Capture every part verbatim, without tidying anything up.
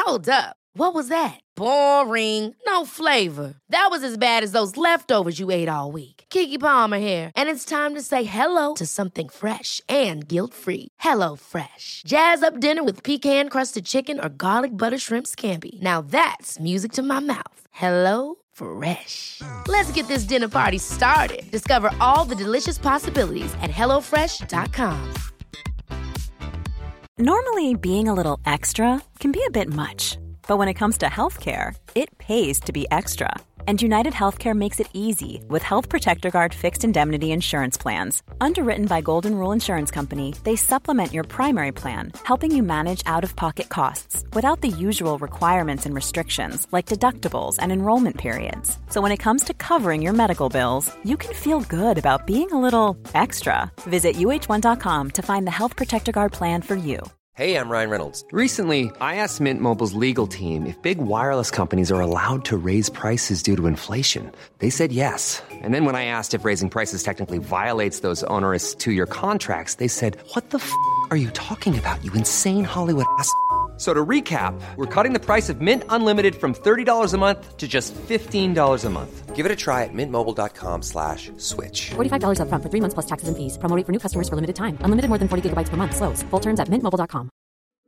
Hold up. What was that? Boring. No flavor. That was as bad as those leftovers you ate all week. Keke Palmer here, and it's time to say hello to something fresh and guilt-free. Hello Fresh. Jazz up dinner with pecan-crusted chicken or garlic butter shrimp scampi. Now that's music to my mouth. Hello Fresh. Let's get this dinner party started. Discover all the delicious possibilities at hello fresh dot com. Normally, being a little extra can be a bit much. But when it comes to healthcare, it pays to be extra. And United Healthcare makes it easy with Health Protector Guard fixed indemnity insurance plans. Underwritten by Golden Rule Insurance Company, they supplement your primary plan, helping you manage out-of-pocket costs without the usual requirements and restrictions like deductibles and enrollment periods. So when it comes to covering your medical bills, you can feel good about being a little extra. Visit U H one dot com to find the Health Protector Guard plan for you. Hey, I'm Ryan Reynolds. Recently, I asked Mint Mobile's legal team if big wireless companies are allowed to raise prices due to inflation. They said yes. And then when I asked if raising prices technically violates those onerous two-year contracts, they said, what the f*** are you talking about, you insane Hollywood ass f- So to recap, we're cutting the price of Mint Unlimited from thirty dollars a month to just fifteen dollars a month. Give it a try at mintmobile.com slash switch. forty-five dollars up front for three months plus taxes and fees. Promo rate for new customers for limited time. Unlimited more than forty gigabytes per month. Slows full terms at mint mobile dot com.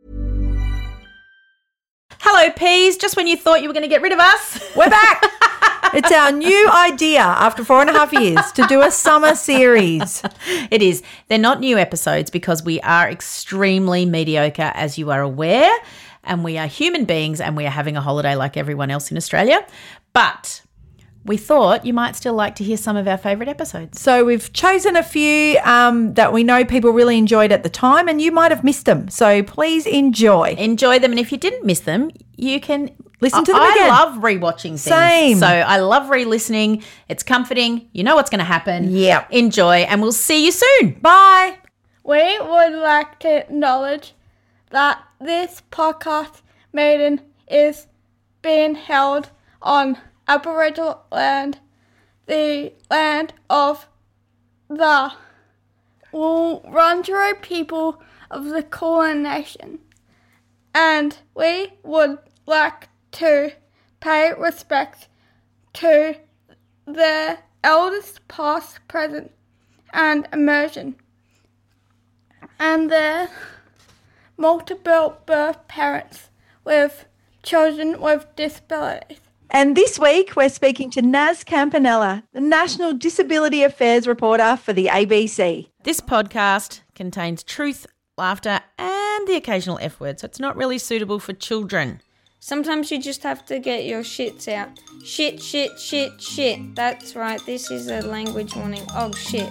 Hello, Peas. Just when you thought you were going to get rid of us, we're back. It's our new idea after four and a half years to do a summer series. It is. They're not new episodes because we are extremely mediocre, as you are aware, and we are human beings and we are having a holiday like everyone else in Australia. But we thought you might still like to hear some of our favourite episodes. So we've chosen a few um, that we know people really enjoyed at the time, and you might have missed them. So please enjoy. Enjoy them. And if you didn't miss them, you can listen to them I again. I love rewatching things. Same. So I love re-listening. It's comforting. You know what's going to happen. Yeah. Enjoy, and we'll see you soon. Bye. We would like to acknowledge that this podcast meeting is being held on Aboriginal land, the land of the Wurundjeri people of the Kulin Nation, and we would like to pay respect to their elders past, present, and emerging, and their multiple birth parents with children with disabilities. And this week, we're speaking to Naz Campanella, the National Disability Affairs reporter for the A B C. This podcast contains truth, laughter, and the occasional F word, so it's not really suitable for children. Sometimes you just have to get your shits out. Shit, shit, shit, shit. That's right, this is a language warning. Oh, shit.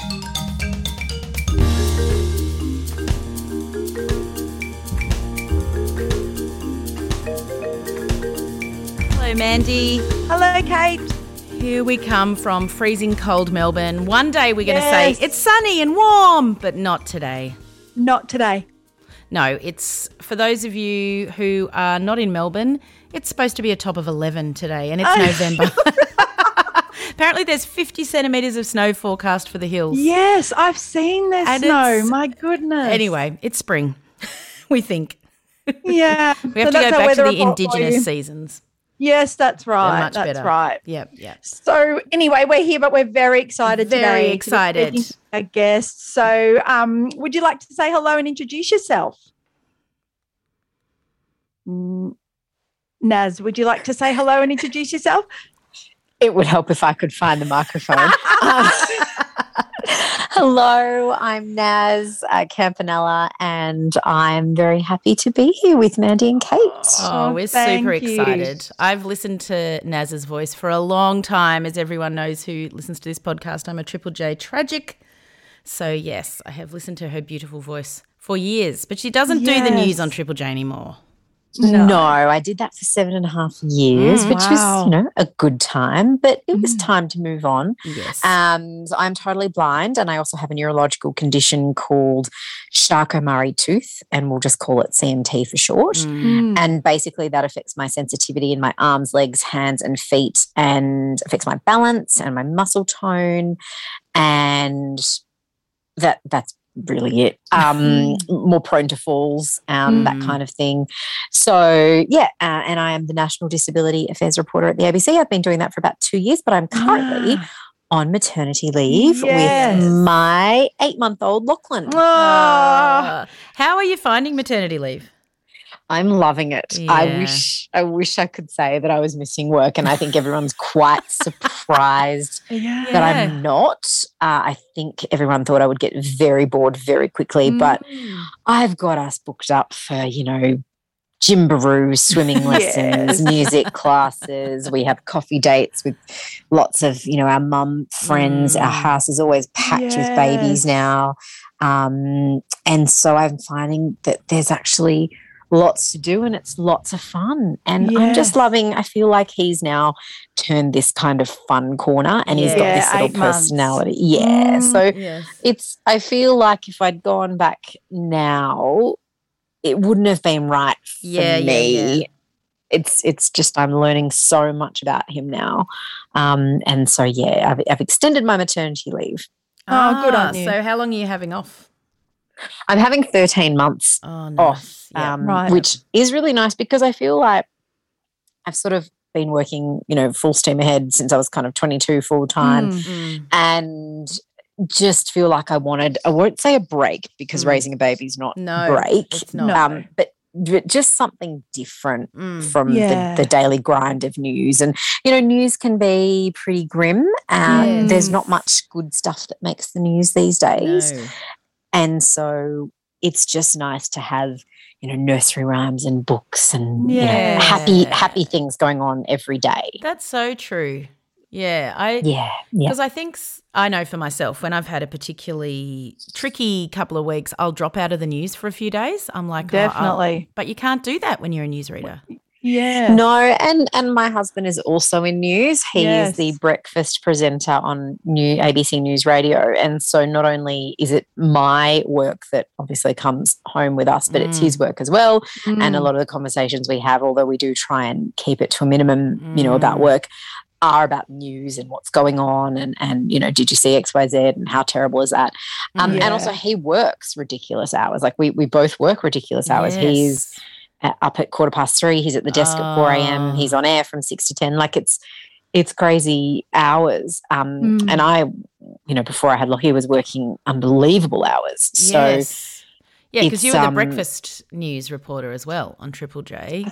Hello, Mandy. Hello, Kate. Here we come from freezing cold Melbourne. One day we're going to Yes. say it's sunny and warm, but not today. Not today. No, it's for those of you who are not in Melbourne, it's supposed to be a top of eleven today, and it's Oh. November. Apparently there's fifty centimetres of snow forecast for the hills. Yes, I've seen the And snow. it's- My goodness. Anyway, it's spring, we think. Yeah. We have to go back to the indigenous seasons. Yes, that's They're right. much that's better. right. Yep, yep. So anyway, we're here, but we're very excited Very today. to be excited. speaking to a guest. So um, would you like to say hello and introduce yourself? Mm, Naz, would you like to say hello and introduce yourself? It would help if I could find the microphone. um, hello, I'm Naz uh, Campanella, and I'm very happy to be here with Mandy and Kate. Oh, we're thank super you. excited. I've listened to Naz's voice for a long time. As everyone knows who listens to this podcast, I'm a Triple J tragic. So, yes, I have listened to her beautiful voice for years, but she doesn't do the news Yes. on Triple J anymore. No. I did that for seven and a half years, Mm, which wow. was, you know, a good time, but it was time to move on. Yes. Um, so I'm totally blind, and I also have a neurological condition called Charcot-Marie-Tooth, and we'll just call it C M T for short. Mm. And basically that affects my sensitivity in my arms, legs, hands and feet, and affects my balance and my muscle tone. And that that's really it. Um, more prone to falls, um, that kind of thing. So, yeah, uh, and I am the National Disability Affairs reporter at the A B C. I've been doing that for about two years, but I'm currently Wow. on maternity leave Yes. with my eight-month-old Lachlan. Oh, Uh, how are you finding maternity leave? I'm loving it. I Yeah. wish I wish I could say that I was missing work, and I think everyone's quite surprised yeah. that I'm not. Uh, I think everyone thought I would get very bored very quickly, but I've got us booked up for, you know, Gymbaroo, swimming lessons, Yes. music classes. We have coffee dates with lots of, you know, our mum friends. Our house is always packed with Yes. babies now. Um, and so I'm finding that there's actually lots to do and it's lots of fun. And I'm just Yes. loving, I feel like he's now turned this kind of fun corner and he's got Yeah, this little eight months. personality. Yeah. Mm. So Yes. it's, I feel like if I'd gone back now, it wouldn't have been right for Yeah, yeah, me. yeah. It's it's just I'm learning so much about him now. Um, and so, yeah, I've, I've extended my maternity leave. Oh, good on Ah, you. So how long are you having off? I'm having thirteen months Oh, nice. off, Yeah. um, Right. which is really nice because I feel like I've sort of been working, you know, full steam ahead since I was kind of twenty-two full time, Mm. Mm. and just feel like I wanted, I won't say a break because Mm. raising a baby is not No, break, it's not. um, but j- just something different Mm. from Yeah. the, the daily grind of news. And, you know, news can be pretty grim. Uh, Yes. There's not much good stuff that makes the news these days. No. And so it's just nice to have, you know, nursery rhymes and books and you know, Yeah. happy, happy things going on every day. That's so true. Yeah, I Yeah, yeah. because I think s- I know for myself when I've had a particularly tricky couple of weeks, I'll drop out of the news for a few days. I'm like, oh, I'll- Definitely. but you can't do that when you're a newsreader. Yeah. No, and and my husband is also in news. He Yes. is the breakfast presenter on new A B C News Radio, and so not only is it my work that obviously comes home with us, but it's his work as well. And a Mm. lot of the conversations we have, although we do try and keep it to a minimum, you know, about work, are about news and what's going on, and and you know, did you see X Y Z and how terrible is that? Um, Yeah. And also, he works ridiculous hours. Like we we both work ridiculous hours. He's Yes. at- up at quarter past three. He's at the desk at four a.m. Ah. He's on air from six to ten. Like it's it's crazy hours. Um, Mm. And I, you know, before I had Lockie, was working unbelievable hours. So yes. Yeah, because you it's, were the um, breakfast news reporter as well on Triple J.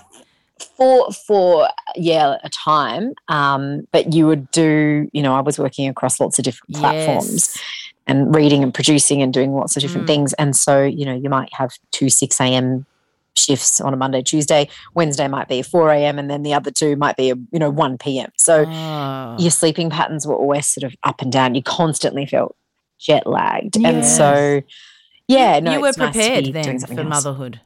for for yeah a time. Um, but you would do, you know, I was working across lots of different platforms. Yes. And reading and producing and doing lots of different Mm. things. And so, you know, you might have two six a.m. shifts on a Monday, Tuesday. Wednesday might be four a.m. and then the other two might be, a, you know, one p.m. So Oh. your sleeping patterns were always sort of up and down. You constantly felt jet lagged. And Yes. so, yeah, no, you were it's nice to prepared be doing then something for else. motherhood.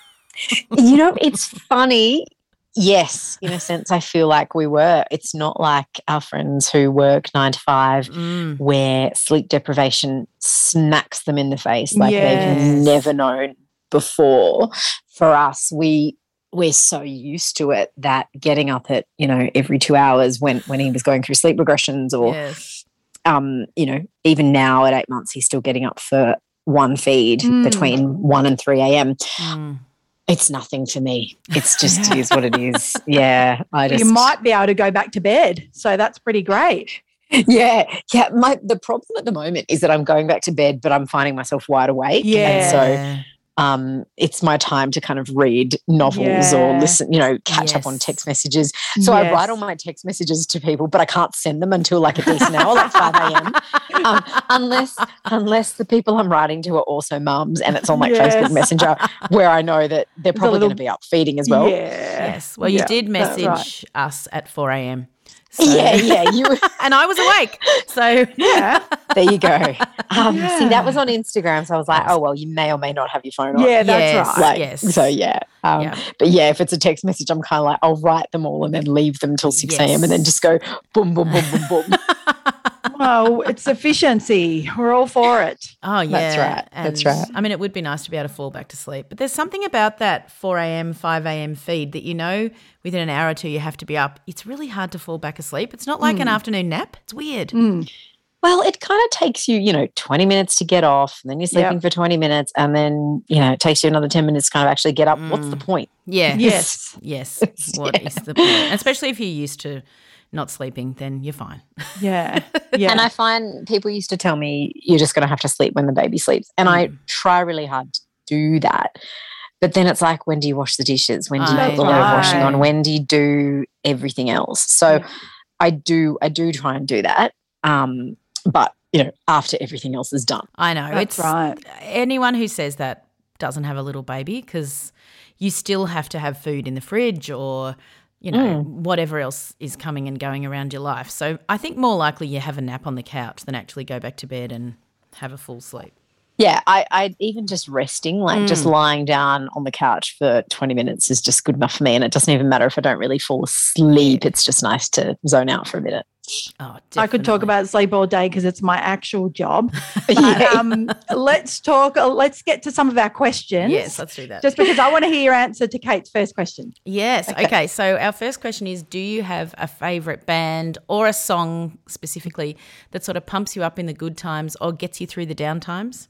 You know, it's funny. Yes, in a sense, I feel like we were. It's not like our friends who work nine to five Mm. where sleep deprivation smacks them in the face like Yes. they've never known before. For us, we we're so used to it that getting up at, you know, every two hours when when he was going through sleep regressions or Yes. um, you know, even now at eight months he's still getting up for one feed Mm. between one and three a.m. Mm. It's nothing for me. It's just is what it is. Yeah. I just You might be able to go back to bed. So that's pretty great. Yeah, yeah. My the problem at the moment is that I'm going back to bed, but I'm finding myself wide awake. Yeah. And so um, it's my time to kind of read novels or Yeah. listen, you know, catch up on Yes. text messages. So I Yes. write all my text messages to people, but I can't send them until like a decent hour, like five a.m. Um, unless unless the people I'm writing to are also mums, and it's on like Yes. Facebook Messenger, where I know that they're probably little- going to be up feeding as well. Yeah. Yes. Well, you Yeah, did that's message right. us at four a.m. So- Yeah, yeah. You and I was awake. So Yeah. There you go. Um, Yeah. See, that was on Instagram, so I was like, oh well, you may or may not have your phone on. Yeah, that's Yes. right. Like, yes. So yeah. Um, Yeah. But yeah, if it's a text message, I'm kind of like, I'll write them all and then leave them till six a.m. and then Yes. just go boom, boom, boom, boom, boom. Well, it's efficiency. We're all for it. Oh, yeah. That's right. That's And, right. I mean, it would be nice to be able to fall back to sleep. But there's something about that four a.m., five a.m. feed that you know within an hour or two you have to be up. It's really hard to fall back asleep. It's not like an afternoon nap. It's weird. Mm. Well, it kind of takes you, you know, twenty minutes to get off, and then you're sleeping Yep. for twenty minutes, and then, you know, it takes you another ten minutes to kind of actually get up. What's the point? Yeah. Yes. Yes. What is the point? And especially if you're used to not sleeping, then you're fine. Yeah. Yeah. And I find people used to tell me, you're just going to have to sleep when the baby sleeps. And I try really hard to do that. But then it's like, when do you wash the dishes? When do you I put the load of washing know. on? When do you do everything else? So I do, I do try and do that. Um, but, you know, after everything else is done. I know. That's it's right. Anyone who says that doesn't have a little baby, because you still have to have food in the fridge or, you know, Mm. whatever else is coming and going around your life. So I think more likely you have a nap on the couch than actually go back to bed and have a full sleep. Yeah, I, I even just resting, like just lying down on the couch for twenty minutes is just good enough for me. And it doesn't even matter if I don't really fall asleep. It's just nice to zone out for a minute. Oh, I could talk definitely. about sleep all day because it's my actual job. But, Yeah. um, let's talk. uh, Let's get to some of our questions. Yes, let's do that. Just because I want to hear your answer to Kate's first question. Yes. Okay. So our first question is, do you have a favourite band or a song specifically that sort of pumps you up in the good times or gets you through the down times?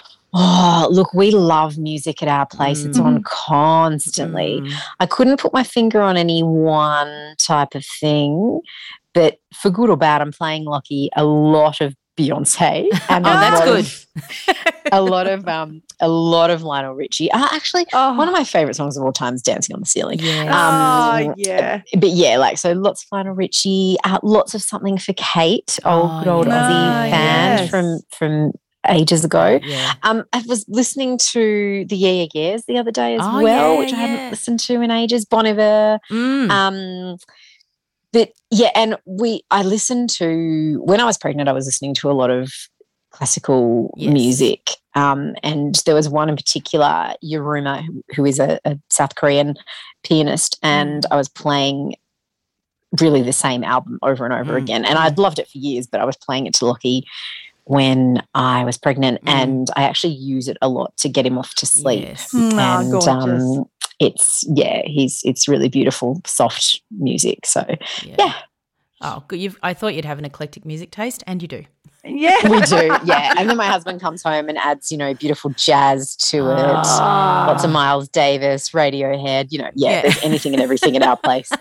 Oh, look, we love music at our place. It's on constantly. I couldn't put my finger on any one type of thing, but for good or bad, I'm playing Lockie a lot of Beyonce. And Oh, a that's lot good. of- a lot of um, a lot of Lionel Richie. Uh, actually, Oh. one of my favourite songs of all time is "Dancing on the Ceiling." Yeah. Oh, Um, yeah. But yeah, like so, lots of Lionel Richie, uh, lots of something for Kate, old Oh, good old yeah. Aussie Oh, band yes. from from ages ago. Yeah. Um, I was listening to the Yeah Yeah Yeahs the other day as Oh, well, yeah, which I yeah. hadn't listened to in ages. Bon Iver. Mm. Um, but yeah, and we I listened to when I was pregnant. I was listening to a lot of classical Yes. music, um, and there was one in particular, Yuruma, who, who is a, a South Korean pianist, and I was playing really the same album over and over Mm. again, and I'd loved it for years. But I was playing it to Lockie when I was pregnant, Mm. and I actually use it a lot to get him off to sleep. Yes. Mm, oh, And gorgeous. um, it's yeah, he's it's really beautiful, soft music. So yeah, Oh, good. You've, I thought you'd have an eclectic music taste, and you do. Yeah. we do. Yeah, and then my husband comes home and adds, you know, beautiful jazz to it. Ah. Lots of Miles Davis, Radiohead. You know, yeah, Yeah. there's anything and everything in our place.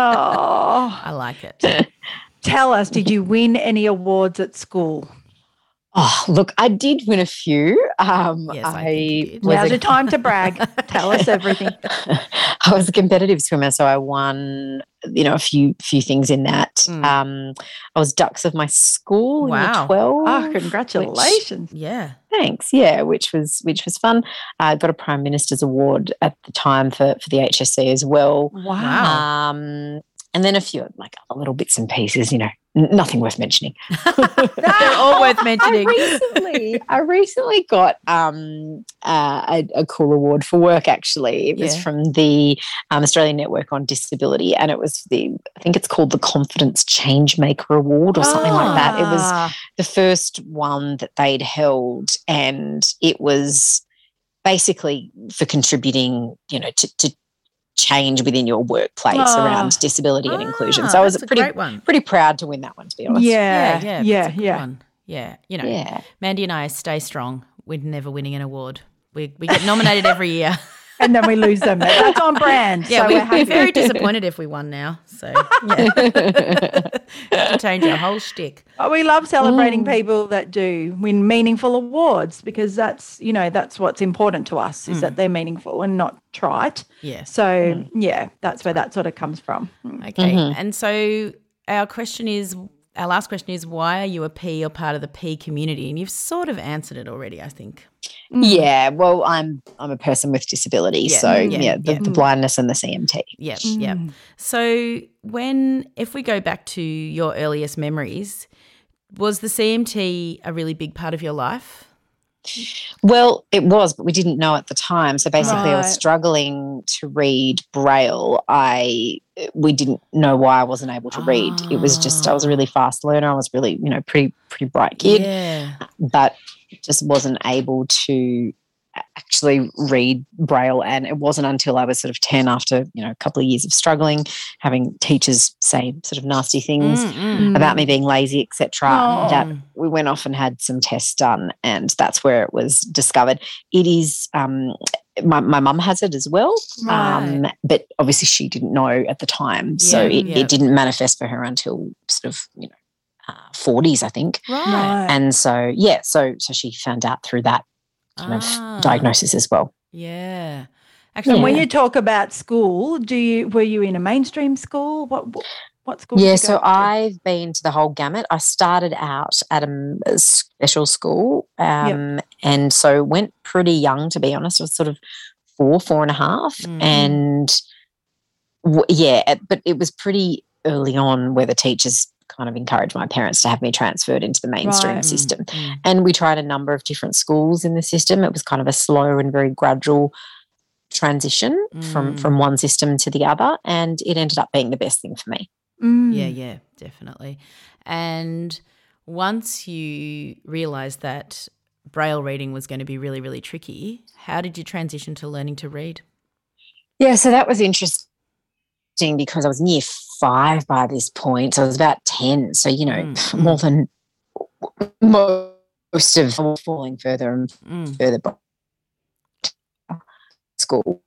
Oh. I like it. Tell us, did you win any awards at school? Oh, look, I did win a few. Um, Yes, I I, think you did. was Now's a- the time to brag. Tell us everything. I was a competitive swimmer, so I won, you know, a few few things in that. Mm. Um, I was Dux of my school in Wow. year twelve. Oh, congratulations. Yeah. Thanks. Yeah, which was which was fun. I got a Prime Minister's Award at the time for for the H S C as well. Wow. Um, and then a few like other little bits and pieces, you know, n- nothing worth mentioning. They're all worth I mentioning. recently, I recently got um, uh, a, a cool award for work. Actually, it was Yeah. from the um, Australian Network on Disability, and it was the I think it's called the Confidence Changemaker Award or something like that. It was Ah. the first one that they'd held, and it was basically for contributing, you know, to, to change within your workplace Oh. around disability and inclusion. Ah, So I was that's a pretty great one. pretty proud to win that one, to be honest. Yeah. Yeah, Yeah. that's a good Yeah. one. Yeah, you know, Yeah. Mandy and I stay strong. We're never winning an award. We we get nominated every year. And then we lose them. That's on brand. Yeah, so we, we're we're happy. very disappointed if we won now. So yeah, have to change our whole shtick. Oh, we love celebrating people that do win meaningful awards because that's, you know, that's what's important to us is that they're meaningful and not trite. Yeah. So, yeah, that's where that sort of comes from. Okay. And so our question is, our last question is, why are you a P or part of the P community? And you've sort of answered it already, I think. Yeah, well, I'm I'm a person with disability, Yeah, so yeah, yeah, the, yeah. the blindness and the C M T. Yep, yep. So when, if we go back to your earliest memories, was the C M T a really big part of your life? Well, it was, but we didn't know at the time. So basically, I was Right. struggling to read Braille. I we didn't know why I wasn't able to read. It was just I was a really fast learner. I was really you know pretty pretty bright kid, Yeah. but just wasn't able to actually read Braille, and it wasn't until I was sort of ten, after, you know, a couple of years of struggling, having teachers say sort of nasty things Mm-mm. about me being lazy, et cetera, Oh. that we went off and had some tests done, and that's where it was discovered. It is um, my my mum has it as well, um, but obviously she didn't know at the time, so Yeah, it, yeah. it didn't manifest for her until sort of, you know, uh, forties, I think. Right. Right. And so yeah, so so she found out through that kind Ah. of diagnosis as well. Yeah. And Actually, when yeah. you talk about school, do you were you in a mainstream school? What what, what school? Yeah, did you so go to? I've been to the whole gamut. I started out at a, a special school, um, and so went pretty young, to be honest. I was sort of four, four and a half, Mm. and w- yeah, it- but it was pretty early on where the teachers kind of encouraged my parents to have me transferred into the mainstream Right. system. Mm. And we tried a number of different schools in the system. It was kind of a slow and very gradual transition from Mm. from one system to the other, and it ended up being the best thing for me. Mm. Yeah, yeah, definitely. And once you realised that Braille reading was going to be really, really tricky, how did you transition to learning to read? Yeah, so that was interesting because I was near five by this point. So I was about ten. So, you know, Mm, more than most of them were falling further and Mm. further by school.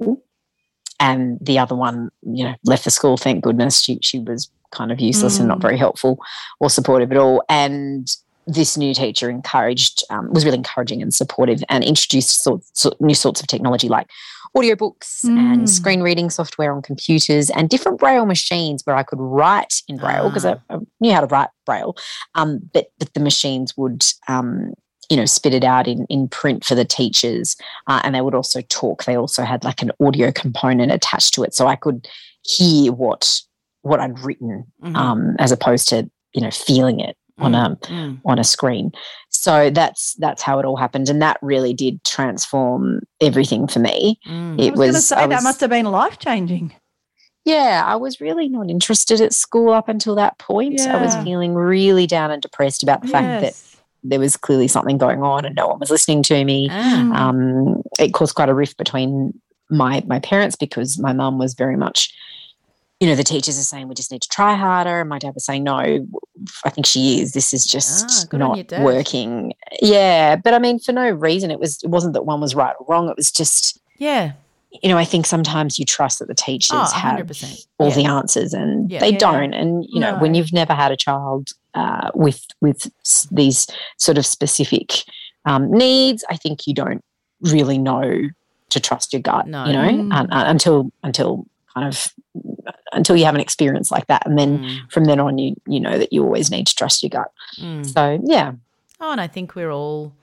And the other one, you know, left the school, thank goodness. She she was kind of useless and not Mm. very helpful or supportive at all. And this new teacher encouraged, um, was really encouraging and supportive, and introduced sorts, sort, new sorts of technology like audiobooks and Mm. screen reading software on computers and different Braille machines where I could write in Braille because Ah. I, I knew how to write Braille, um, but, but the machines would, um, you know, spit it out in, in print for the teachers, uh, and they would also talk. They also had like an audio component attached to it, so I could hear what what I'd written, Mhm. um, as opposed to, you know, feeling it on a Mm. on a screen. So that's that's how it all happened, and that really did transform everything for me. Mm. I It was, going to was, say I that was- must have been life changing. yeah, I was really not interested at school up until that point. I was Yeah. feeling really down and depressed about the fact that there was clearly something going on and no one was listening to me. Ah. Um, it caused quite a rift between my my parents because my mum was very much, you know, the teachers are saying we just need to try harder, and my dad was saying, no, I think she is. This is Ah, just good on not your dad. working. Yeah, but I mean, for no reason. It was. It wasn't that one was right or wrong. It was just, Yeah. you know, I think sometimes you trust that the teachers Oh, one have hundred percent. all Yeah. the answers, and Yeah. they Yeah. don't. And you know, when No. you've never had a child uh, with with s- these sort of specific um, needs, I think you don't really know to trust your gut. No. You know, Mm. un- un- until until kind of until you have an experience like that, and then Mm. from then on, you you know that you always need to trust your gut. Mm. So yeah, Oh, and I think we're all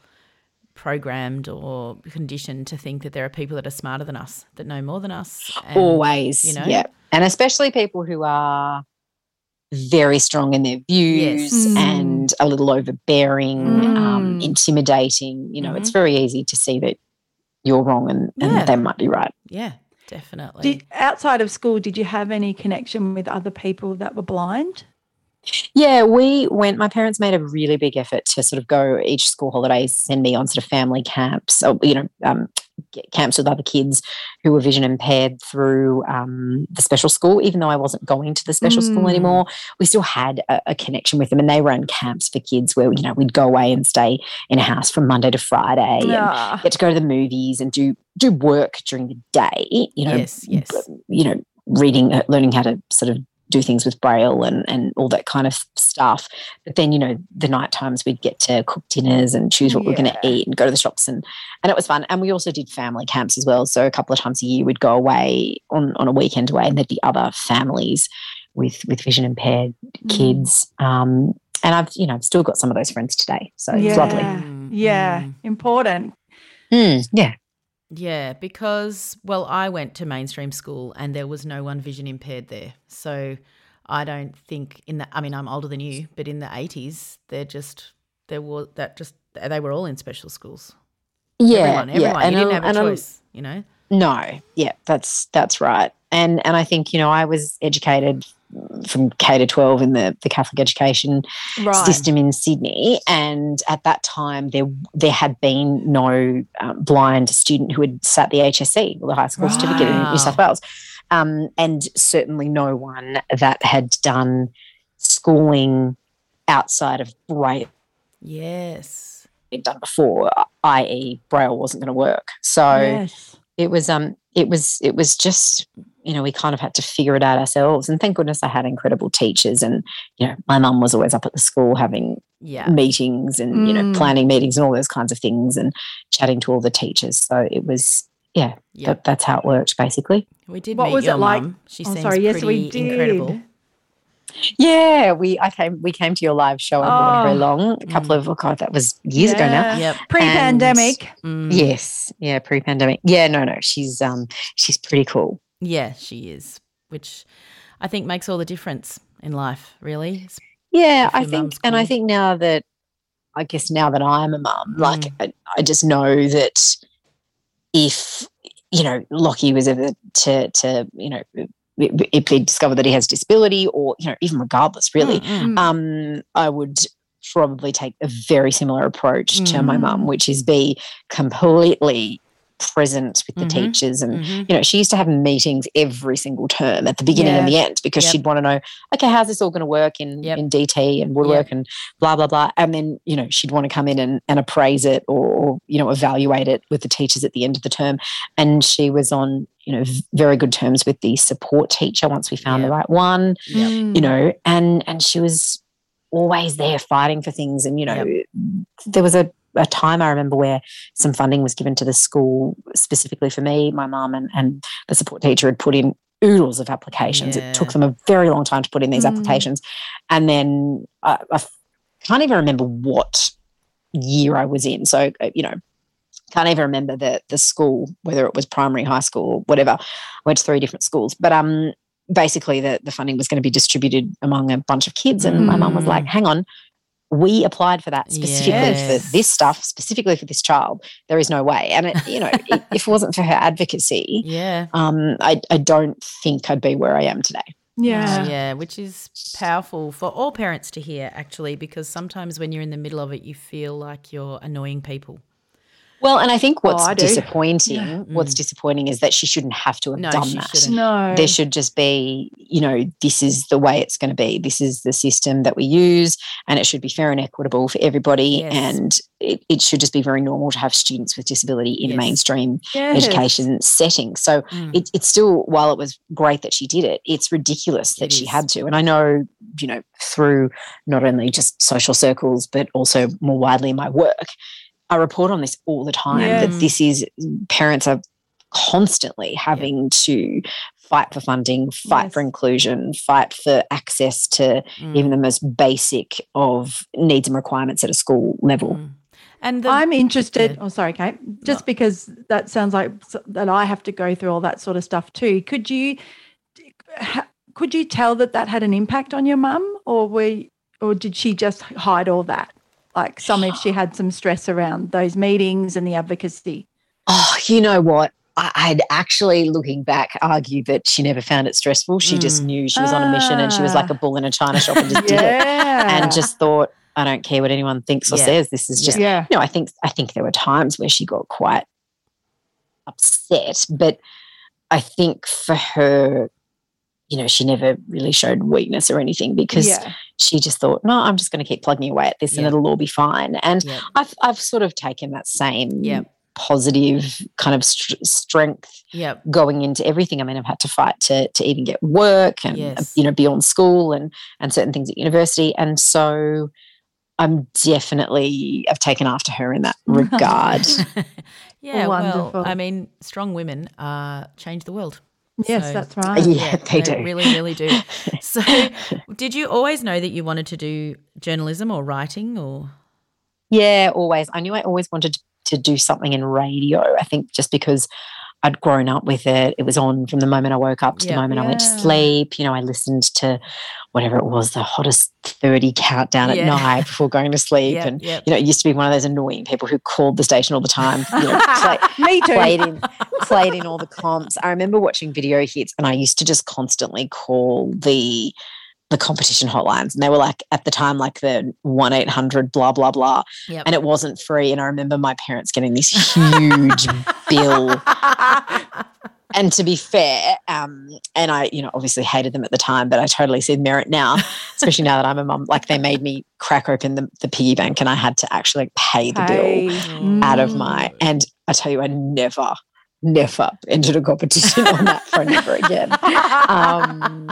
programmed or conditioned to think that there are people that are smarter than us, that know more than us. and, always, you know? yeah, and especially people who are very strong in their views Yes. Mm. and a little overbearing, um, Mm. intimidating. You know, it's Mhm. very easy to see that you're wrong and, and Yeah. they might be right. Yeah, definitely. Did, outside of school, did you have any connection with other people that were blind? Yeah, we went, my parents made a really big effort to sort of go each school holidays, send me on sort of family camps, or, you know, um, get camps with other kids who were vision impaired through um, the special school. Even though I wasn't going to the special school Mm. anymore, we still had a, a connection with them, and they ran camps for kids where, you know, we'd go away and stay in a house from Monday to Friday and Ah. get to go to the movies and do do work during the day, you know, Yes, yes. you know, reading, uh, learning how to sort of do things with Braille and, and all that kind of stuff. But then, you know, the night times we'd get to cook dinners and choose what we're going to Yeah. eat and go to the shops, and, and it was fun. And we also did family camps as well. So a couple of times a year we'd go away on, on a weekend away, and there'd be other families with, with vision impaired Mm. kids. Um, and I've, you know, I've still got some of those friends today. So yeah. it's lovely. Mm, Yeah. mm. Important. Mm, yeah. Yeah, because, well, I went to mainstream school and there was no one vision impaired there. So I don't think in the, I mean, I'm older than you, but in the eighties, they're just, there was that just, they were all in special schools. Yeah. Everyone, everyone. yeah. You didn't a- have a and a- choice, you know? No, yeah, that's that's right. And and I think, you know, I was educated from K to twelve in the, the Catholic education Right. system in Sydney, and at that time there there had been no um, blind student who had sat the H S C, or the high school certificate in Wow. New South Wales, um, and certainly no one that had done schooling outside of Braille Yes. had done before, that is. Braille wasn't going to work. So Yes. it was um it was it was just, you know, we kind of had to figure it out ourselves. And thank goodness I had incredible teachers. And, you know, my mum was always up at the school having Yeah. meetings and, you know, Mm. planning meetings and all those kinds of things and chatting to all the teachers. So it was, yeah, Yeah. that, that's how it worked basically. We did What meet was your it like? mum. She Oh, seems sorry, yes, we pretty did. incredible. Yeah, we I came we came to your live show. I wasn't very Oh. long. A couple of, oh God, that was years ago now. Yeah. Yep. Pre-pandemic. Mm. Yes. Yeah, pre-pandemic. Yeah, no, no. She's um she's pretty cool. Yeah, she is, which I think makes all the difference in life, really. It's- Yeah, If I your think, mum's and I cool. think now that, I guess now that I'm a mum, like Mm. I, I just know that if, you know, Lockie was ever to, to you know, if they discover that he has disability or, you know, even regardless, really, Mm, mm. um, I would probably take a very similar approach to my Mm. mum, which is be completely present with the Mhm. teachers. And, Mhm. you know, she used to have meetings every single term at the beginning and the Yes. end because Yep. she'd want to know, okay, how's this all going to work in, Yep. in D T and woodwork and blah, blah, blah. And then, you know, she'd want to come in and, and appraise it or, or, you know, evaluate it with the teachers at the end of the term. And she was on, you know, v- very good terms with the support teacher once we found Yep. the right one, Yep. Mm. you know, and, and she was always there fighting for things. And, you know, there was a, a time I remember where some funding was given to the school specifically for me, my mum and, and the support teacher had put in oodles of applications. Yeah. It took them a very long time to put in these Mm. applications. And then I, I f- can't even remember what year I was in. So, uh, you know, can't even remember the the school, whether it was primary, high school, or whatever. I went to three different schools. But um, basically the, the funding was going to be distributed among a bunch of kids. And my mum was like, hang on, we applied for that specifically Yes. for this stuff, specifically for this child. There is no way. And, it, you know, it, if it wasn't for her advocacy, Yeah. um, I, I don't think I'd be where I am today. Yeah. Yeah, which is powerful for all parents to hear, actually, because sometimes when you're in the middle of it, you feel like you're annoying people. Well, and I think what's I do. disappointing, Yeah. what's disappointing is that she shouldn't have to have No, done she that. shouldn't. No. There should just be, you know, this is the way it's going to be. This is the system that we use, and it should be fair and equitable for everybody. Yes. And it, it should just be very normal to have students with disability in Yes. a mainstream Yes. education setting. So Mm. it, it's still, while it was great that she did it, it's ridiculous that It she is. had to. And I know, you know, through not only just social circles, but also more widely in my work, I report on this all the time, that Yes. this is, parents are constantly having to fight for funding, fight Yes. for inclusion, fight for access to Mm. even the most basic of needs and requirements at a school level. Mm. And the, I'm interested. Yeah. Oh, sorry, Kate. Just because that sounds like s- that I have to go through all that sort of stuff too. Could you ha- could you tell that that had an impact on your mum, or were or did she just hide all that? Like some if she had some stress around those meetings and the advocacy. Oh, you know what? I, I'd actually, looking back, argue that she never found it stressful. She just Mm. knew she was on a mission and she was like a bull in a china shop and just did it. Yeah. And just thought, I don't care what anyone thinks or Yeah. says. This is just, yeah. you know, I think I think there were times where she got quite upset, but I think for her, you know, she never really showed weakness or anything because Yeah. she just thought, no, I'm just going to keep plugging away at this and Yeah. it'll all be fine. And Yep. I've I've sort of taken that same Yep. positive kind of st- strength Yep. going into everything. I mean, I've had to fight to to even get work and Yes. you know be on school and and certain things at university, and so I'm definitely I've taken after her in that regard. Yeah, well, Wonderful. I mean, strong women uh, change the world. Yes, So- that's right. Yeah, they do. really, really do. So, did you always know that you wanted to do journalism or writing or? Yeah, always. I knew I always wanted to do something in radio. I think just because I'd grown up with it. It was on from the moment I woke up to Yeah. the moment I went to Yeah. sleep. You know, I listened to whatever it was, the hottest thirty countdown Yeah. at night before going to sleep. Yep, and, yep. you know, it used to be one of those annoying people who called the station all the time. You know, play, Me too. played in, played in all the comps. I remember watching Video Hits and I used to just constantly call the the competition hotlines, and they were like at the time like the one eight hundred blah blah blah, Yep. and it wasn't free. And I remember my parents getting this huge bill. And to be fair, um, and I, you know, obviously hated them at the time, but I totally see the merit now, especially now that I'm a mum. Like they made me crack open the, the piggy bank, and I had to actually like, pay the Hey. bill out of my. And I tell you, I never, never entered a competition on that front ever again. Um,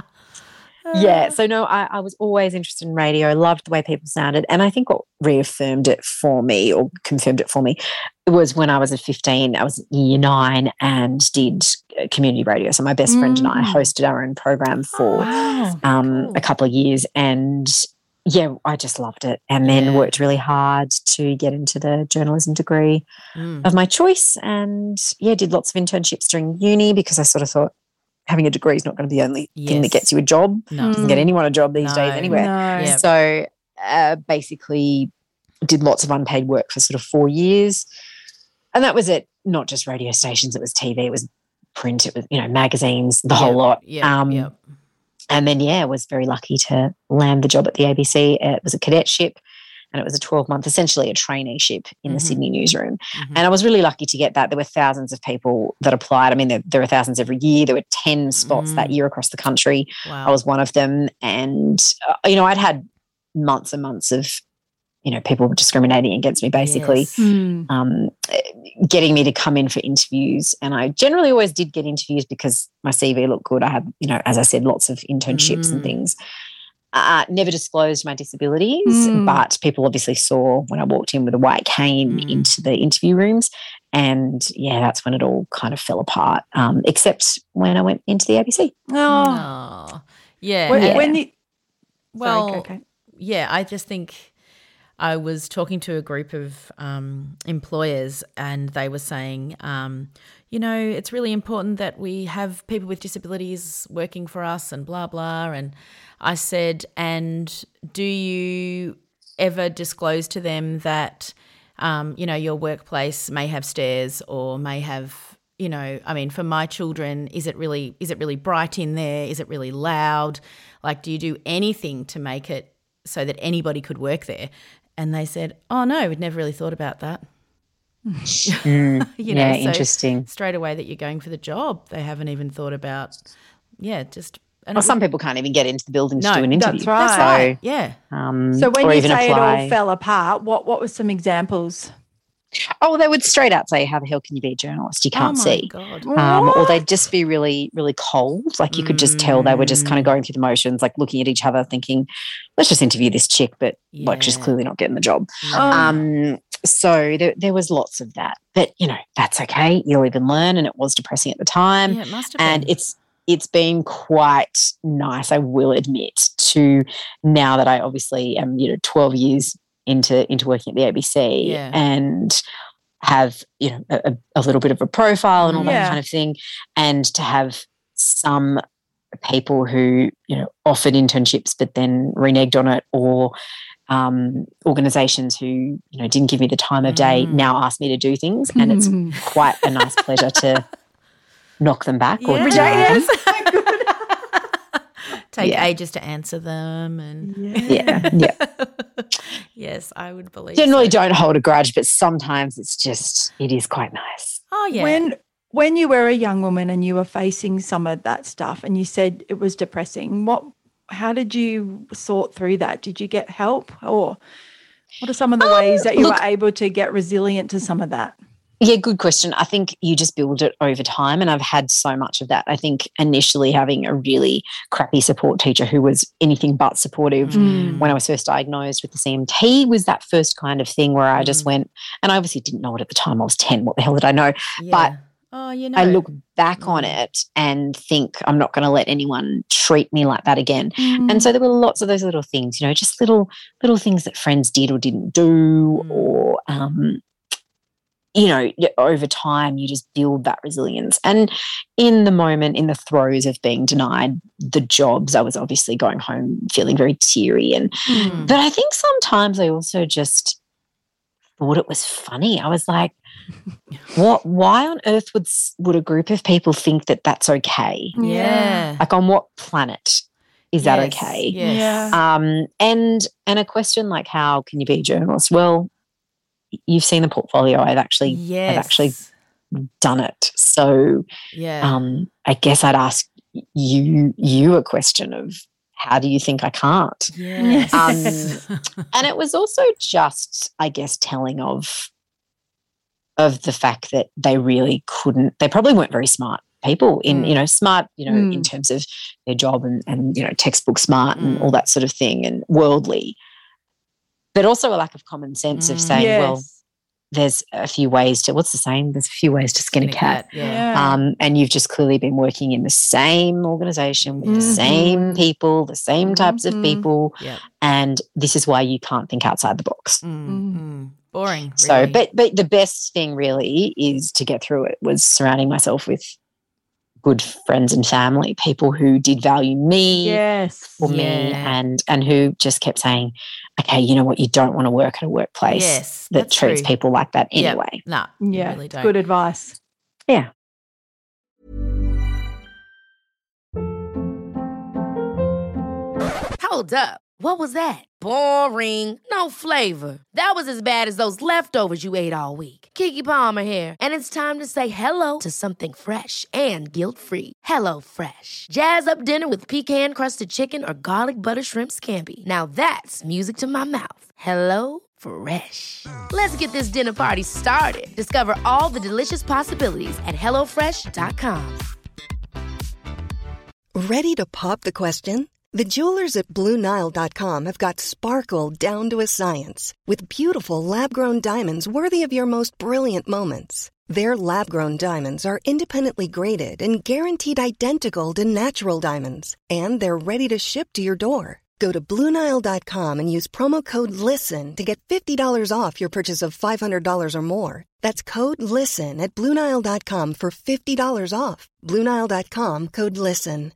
yeah, so no, I, I was always interested in radio, loved the way people sounded. And I think what reaffirmed it for me or confirmed it for me was when I was at fifteen, I was in year nine and did community radio. So my best friend and I hosted our own program for Wow. um, a couple of years. And yeah, I just loved it. And then Yeah. worked really hard to get into the journalism degree Mm. of my choice. And yeah, did lots of internships during uni because I sort of thought, having a degree is not going to be the only thing that Yes. gets you a job. No. Doesn't get anyone a job these days No. anywhere. No. Yep. So uh, basically did lots of unpaid work for sort of four years. And that was it, not just radio stations, it was T V, it was print, it was, you know, magazines, the whole Yep, lot. yep, um, yep. And then, yeah, was very lucky to land the job at the A B C. It was a cadetship. And it was a twelve-month, essentially a traineeship in the Mhm. Sydney newsroom. Mhm. And I was really lucky to get that. There were thousands of people that applied. I mean, there, there are thousands every year. There were ten spots Mm. that year across the country. Wow. I was one of them. And, uh, you know, I'd had months and months of, you know, people discriminating against me, basically, Yes. Mm. um, getting me to come in for interviews. And I generally always did get interviews because my C V looked good. I had, you know, as I said, lots of internships Mm. and things. Uh, never disclosed my disabilities, Mm. but people obviously saw when I walked in with a white cane Mm. into the interview rooms. And yeah, that's when it all kind of fell apart, um, except when I went into the A B C. Oh. Oh. Yeah. When, Yeah. and- when you, well, sorry, okay. yeah, I just think I was talking to a group of um, employers and they were saying, um, you know, it's really important that we have people with disabilities working for us and blah, blah. And I said, and do you ever disclose to them that, um, you know, your workplace may have stairs or may have, you know, I mean, for my children, is it really, is it really bright in there? Is it really loud? Like, do you do anything to make it so that anybody could work there? And they said, oh, no, we'd never really thought about that. Mm, You know, yeah, so interesting. Straight away that you're going for the job, they haven't even thought about, yeah, just. And Well, it some would- people can't even get into the building No, to do an interview. that's right. That's So, right. Yeah. Um, So when or you even say apply. it all fell apart, what what were some examples? Oh, they would straight out say, how the hell can you be a journalist? You can't oh my see. God. Um, or What? they'd just be really, really cold. Like you could just tell they were just kind of Mm. going through the motions, like looking at each other thinking, let's just interview this chick, but like she's Yeah. clearly not getting the job. Oh. Um, so there, there was lots of that. But, you know, that's okay. You live and learn. And it was depressing at the time. Yeah, it must have and been. it's it's been quite nice, I will admit, to now that I obviously am, you know, twelve years into into working at the A B C Yeah. and have, you know, a, a little bit of a profile and all Yeah. that kind of thing, and to have some people who, you know, offered internships but then reneged on it, or um, organisations who, you know, didn't give me the time of day Mm. now ask me to do things, and it's quite a nice pleasure to knock them back or do them. Take Yeah. ages to answer them, and Yeah, yeah. yes, I would believe. Generally so. don't hold a grudge, but sometimes it's just, it is quite nice. Oh yeah. When when you were a young woman and you were facing some of that stuff and you said it was depressing, what how did you sort through that? Did you get help, or what are some of the ways that you look- were able to get resilient to some of that? Yeah, good question. I think you just build it over time, and I've had so much of that. I think initially having a really crappy support teacher who was anything but supportive Mm. when I was first diagnosed with the C M T was that first kind of thing where I just Mm. went, and I obviously didn't know it at the time. I was ten. What the hell did I know? Yeah. but oh, you know, I look back on Mm. it and think I'm not going to let anyone treat me like that again. Mm. And so there were lots of those little things, you know, just little little things that friends did or didn't do, Mm. or um, you know, over time, you just build that resilience. And in the moment, in the throes of being denied the jobs, I was obviously going home feeling very teary. And Mm. but I think sometimes I also just thought it was funny. I was like, what? Why on earth would would a group of people think that that's okay? Yeah. Like, on what planet is that Yes, okay? yes. Yeah. Um, and and a question like, how can you be a journalist? Well, you've seen the portfolio. I've actually, Yes. I've actually done it. So, Yeah. um, I guess I'd ask you you a question of, how do you think I can't? Yes. Um, and it was also just, I guess, telling of of the fact that they really couldn't. They probably weren't very smart people in, Mm. you know, smart, you know, Mm. in terms of their job and, and you know, textbook smart and Mm. all that sort of thing, and worldly, but also a lack of common sense of Mm. saying, Yes. well, there's a few ways to, what's the saying? There's a few ways to skin a cat. Yeah. Yeah. Um, and you've just clearly been working in the same organization with the Mhm. same people, the same types of Mhm. people, Yeah. and this is why you can't think outside the box. Mm. Mm. Mm. Boring. So, really. but but the best thing really is to get through it was surrounding myself with good friends and family, people who did value me Yes. for me, Yeah. and and who just kept saying, okay, you know what, you don't want to work at a workplace Yes, that that's treats true. people like that Yeah. anyway. No, you Yeah. really don't. Good advice. Yeah. Hold up. What was that? Boring. No flavor. That was as bad as those leftovers you ate all week. Keke Palmer here, and it's time to say hello to something fresh and guilt-free. Hello Fresh. Jazz up dinner with pecan-crusted chicken or garlic butter shrimp scampi. Now that's music to my mouth. Hello Fresh. Let's get this dinner party started. Discover all the delicious possibilities at hello fresh dot com. Ready to pop the question? The jewelers at Blue Nile dot com have got sparkle down to a science with beautiful lab-grown diamonds worthy of your most brilliant moments. Their lab-grown diamonds are independently graded and guaranteed identical to natural diamonds, and they're ready to ship to your door. Go to Blue Nile dot com and use promo code LISTEN to get fifty dollars off your purchase of five hundred dollars or more. That's code LISTEN at Blue Nile dot com for fifty dollars off. Blue Nile dot com, code LISTEN.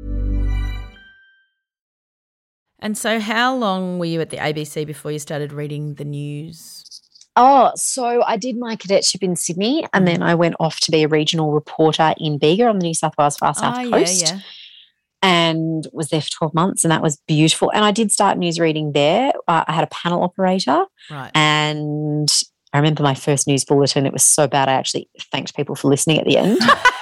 And so how long were you at the A B C before you started reading the news? Oh, so I did my cadetship in Sydney, and then I went off to be a regional reporter in Bega on the New South Wales Far South oh, Coast. yeah, yeah. And was there for twelve months, and that was beautiful. And I did start news reading there. Uh, I had a panel operator, Right. and I remember my first news bulletin. It was so bad, I actually thanked people for listening at the end.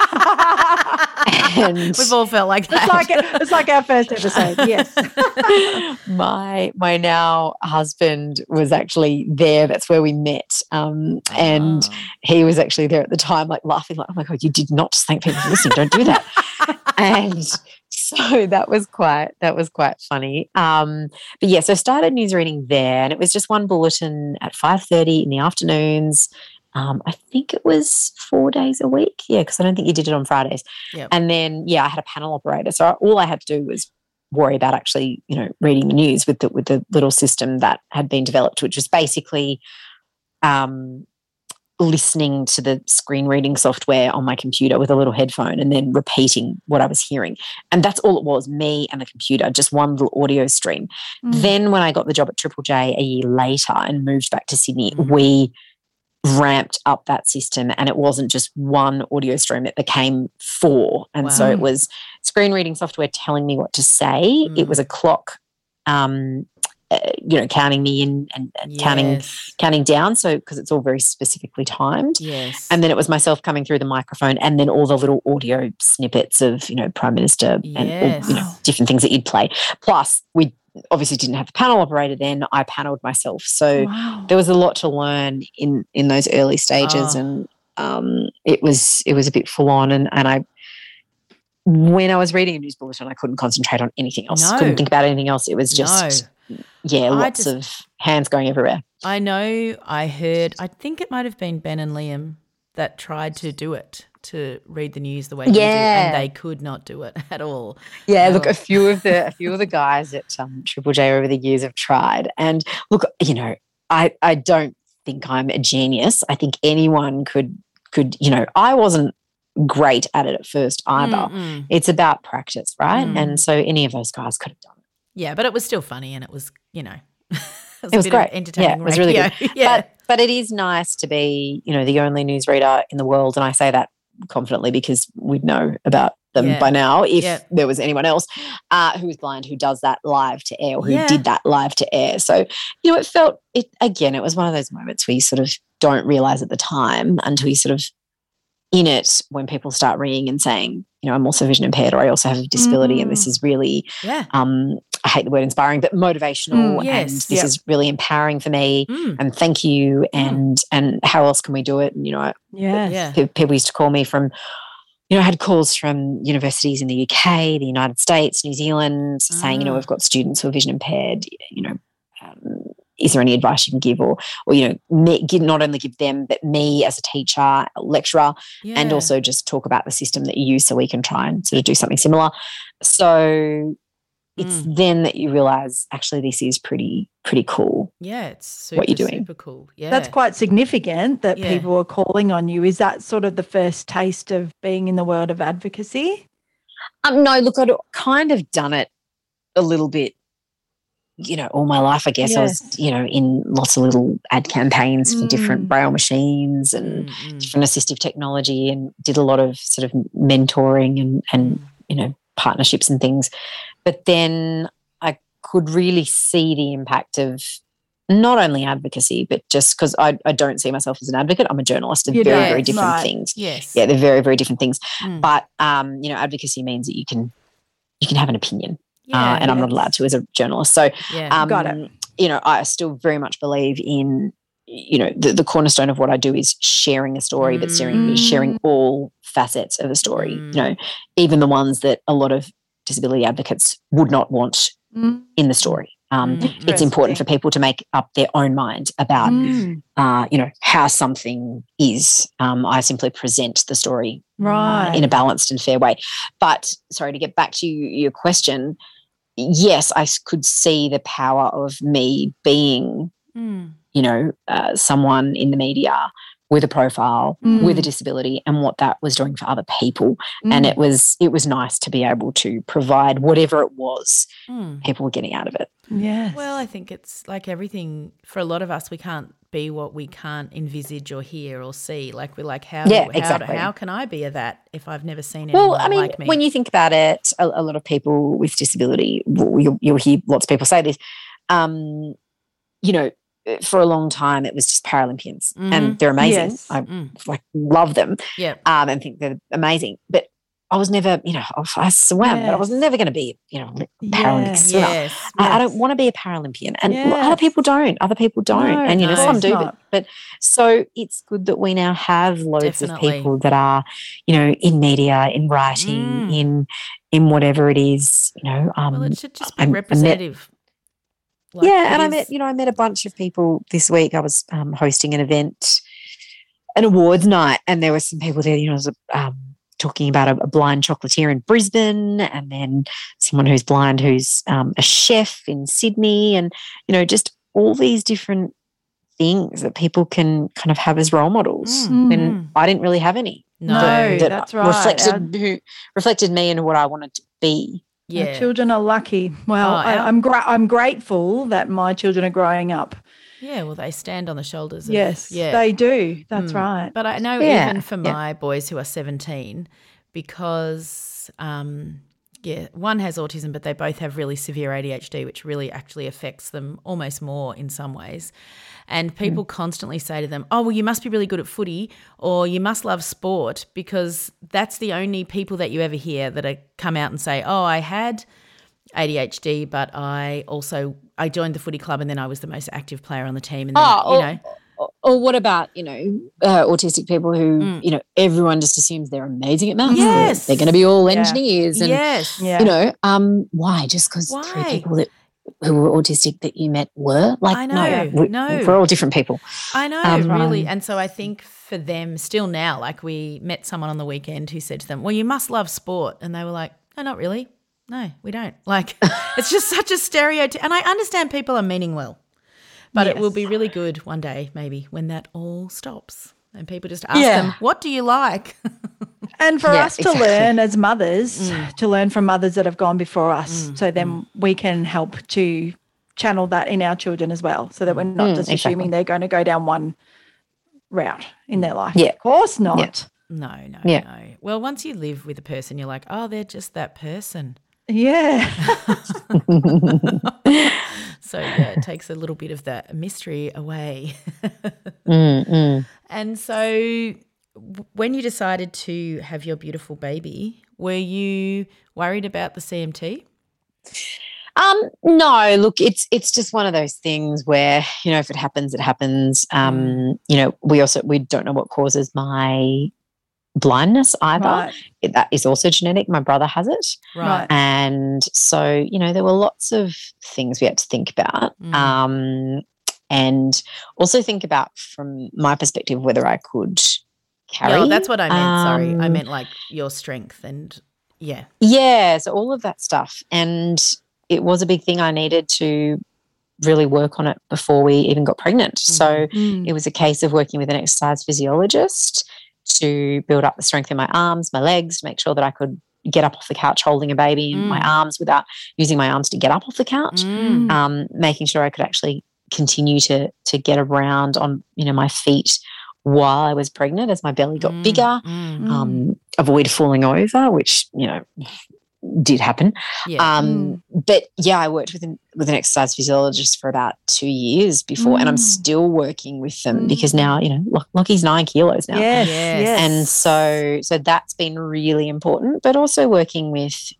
And We've all felt like that. It's like it's like our first episode. Yes. my my now husband was actually there. That's where we met, um, and Oh. he was actually there at the time, like laughing, like, "Oh my god, you did not just thank people for listening. Don't do that." And so that was quite that was quite funny. Um, but yeah, so I started news reading there, and it was just one bulletin at five thirty in the afternoons. Um, I think it was four days a week. Yeah, because I don't think you did it on Fridays. Yep. And then yeah, I had a panel operator, so all I had to do was worry about actually, you know, reading the news with the with the little system that had been developed, which was basically um, listening to the screen reading software on my computer with a little headphone and then repeating what I was hearing. And that's all it was, me and the computer, just one little audio stream. Mm. Then when I got the job at Triple J a year later and moved back to Sydney, Mm. we ramped up that system, and it wasn't just one audio stream, it became four. And so Wow. it was screen reading software telling me what to say. Mm. It was a clock, um, uh, you know, counting me in and, and counting Yes. counting down. So because it's all very specifically timed. Yes. And then it was myself coming through the microphone, and then all the little audio snippets of, you know, Prime Minister and Yes. all, you know, different things that you'd play. Plus, we obviously didn't have the panel operator then. I panelled myself. So Wow. there was a lot to learn in in those early stages, Oh. and um, it was it was a bit full on. And and I, when I was reading a news bulletin, I couldn't concentrate on anything else. No. Couldn't think about anything else. It was just yeah, I lots just- of hands going everywhere. I know I heard, I think it might have been Ben and Liam that tried to do it, to read the news the way you do, Yeah. and they could not do it at all. Yeah, No. look, a few of the a few of the guys at um, Triple J over the years have tried, and look, you know, I I don't think I'm a genius. I think anyone could could, you know, I wasn't great at it at first either. Mm-mm. It's about practice, right? Mm. And so any of those guys could have done it. Yeah, but it was still funny and it was, you know, it was, It was a bit great. of entertaining Yeah, it was radio. really good. yeah. But but it is nice to be, you know, the only newsreader in the world, and I say that confidently because we'd know about them Yeah. by now if Yeah. there was anyone else uh, who is blind who does that live to air or who Yeah. did that live to air. So, you know, it felt, it again, it was one of those moments where you sort of don't realise at the time until you sort of in it when people start ringing and saying, you know, I'm also vision impaired or I also have a disability Mm. and this is really, Yeah. um, I hate the word inspiring, but motivational Mm, and yes. this Yep. is really empowering for me Mm. and thank you and and how else can we do it? And, you know, Yes. Yeah. pe- people used to call me from, you know, I had calls from universities in the U K, the United States, New Zealand saying, you know, Ah. we've got students who are vision impaired, you know, um, is there any advice you can give or, or you know, me, give, not only give them, but me as a teacher, a lecturer, and Yeah. also just talk about the system that you use so we can try and sort of do something similar. So it's Mm. then that you realise actually this is pretty, pretty cool. Yeah, it's super, what you're doing. super cool. Yeah. That's quite significant that Yeah. people are calling on you. Is that sort of the first taste of being in the world of advocacy? Um, no, look, I'd kind of done it a little bit, you know, all my life, I guess. I was, Yes. you know, in lots of little ad campaigns for different Mm. braille machines and Mm, mm. different assistive technology and did a lot of sort of mentoring and, and Mm. you know, partnerships and things. But then I could really see the impact of not only advocacy, but just because I, I don't see myself as an advocate. I'm a journalist. They're You very, don't, very different right. things. Yes. Yeah, they're very, very different things. Mm. But, um, you know, advocacy means that you can you can have an opinion. Yeah, uh, and I'm not yes. allowed to as a journalist. So, Yeah. um, Got it. you know, I still very much believe in, you know, the, the cornerstone of what I do is sharing a story, but sharing, Mm. sharing all facets of a story, Mm. you know, even the ones that a lot of disability advocates would not want Mm. in the story. Um, Mm. it's important for Interesting. people to make up their own mind about, Mm. uh, you know, how something is. Um, I simply present the story uh, Right. in a balanced and fair way. But sorry, to get back to you, your question, yes, I s- could see the power of me being, Mm. you know, uh, someone in the media with a profile, Mm. with a disability, and what that was doing for other people. And Mm. it was it was nice to be able to provide whatever it was Mm. people were getting out of it. Yes. Well, I think it's like everything for a lot of us, we can't be what we can't envisage or hear or see. Like we're like, how, Yeah, how, exactly. how can I be a that if I've never seen anyone Well, I mean, like me? when you think about it, a, a lot of people with disability, well, you'll, you'll hear lots of people say this, um, you know, for a long time it was just Paralympians Mhm. and they're amazing. Yes. I Mm. like love them yeah. um, and think they're amazing. But I was never, you know, I swam, but I was Yes. never going to be, you know, a Paralympic Yeah. swimmer. Yes. I, I Yes. don't want to be a Paralympian. And Yes. other people don't. Other people don't. No, and, you know, no, some of do. course But, but so it's good that we now have loads Definitely. of people that are, you know, in media, in writing, Mm. in in whatever it is, you know. Um, Well, it should just be I- I met- representative. Like, yeah, it and I is- met, you know, I met a bunch of people this week. I was um, hosting an event, an awards night, and there were some people there, you know, I was um, talking about a, a blind chocolatier in Brisbane, and then someone who's blind who's um, a chef in Sydney, and, you know, just all these different things that people can kind of have as role models. Mm. And Mm. I didn't really have any. No, No, that that's right. Reflected, who, reflected me and what I wanted to be. yeah. Our children are lucky. Well, Oh, I, our- I'm gra- I'm grateful that my children are growing up. Yeah, well, they stand on the shoulders of Yes, yeah. they do. That's Mm. right. But I know Yeah, even for yeah. my boys who are seventeen, because um, yeah, one has autism, but they both have really severe A D H D, which really actually affects them almost more in some ways. And people Mm. constantly say to them, "Oh, well, you must be really good at footy, or you must love sport," because that's the only people that you ever hear that are, come out and say, "Oh, I had A D H D, but I also I joined the footy club and then I was the most active player on the team." And then, Oh, you or- know, Or, or what about, you know, uh, autistic people who, Mm. you know, everyone just assumes they're amazing at maths. Yes. They're going to be all Yeah. engineers. And, yes, Yeah. you know, um, why? Just because three Why? people that who were autistic that you met were? Like, I know, no, we, no. we're all different people. I know, Um, really. And so I think for them still now, like we met someone on the weekend who said to them, "Well, you must love sport." And they were like, "No, not really. No, we don't." Like, it's just such a stereotype. And I understand people are meaning well. But it will Yes. be really good one day, maybe, when that all stops and people just ask Yeah. them, what do you like? And for Yeah, us to exactly. learn as mothers, to learn from mothers that have gone before us, so then we can help to channel that in our children as well, so that we're not Mm, just exactly. assuming they're going to go down one route in their life. Yeah. Of course not. No, no, Yeah. no. Well, once you live with a person, you're like, oh, they're just that person. Yeah. So, yeah, it takes a little bit of that mystery away. Mm, mm. And so w- when you decided to have your beautiful baby, were you worried about the C M T? Um, no, look, it's it's just one of those things where, you know, if it happens, it happens. Um, you know, we also we don't know what causes my blindness either. Right. It- that is also genetic. My brother has it. Right. And so, you know, there were lots of things we had to think about. Mm. Um, and also think about, from my perspective, whether I could carry. Yeah, that's what I meant. Sorry. I Um, meant like your strength and, yeah. Yeah, so all of that stuff. And it was a big thing. I needed to really work on it before we even got pregnant. So Mm. it was a case of working with an exercise physiologist to build up the strength in my arms, my legs, to make sure that I could get up off the couch holding a baby in my arms without using my arms to get up off the couch. Mm. Um, making sure I could actually continue to to get around on, you know, my feet while I was pregnant as my belly got Mm. bigger. Mm. Um, avoid falling over, which, you know, did happen. Yeah. Um, but yeah, I worked with an, with an exercise physiologist for about two years before, and I'm Mm. still working with them Mm. because now, you know, Lock- Lockie's nine kilos now. Yes. Yes. Yes. And so, so that's been really important, but also working with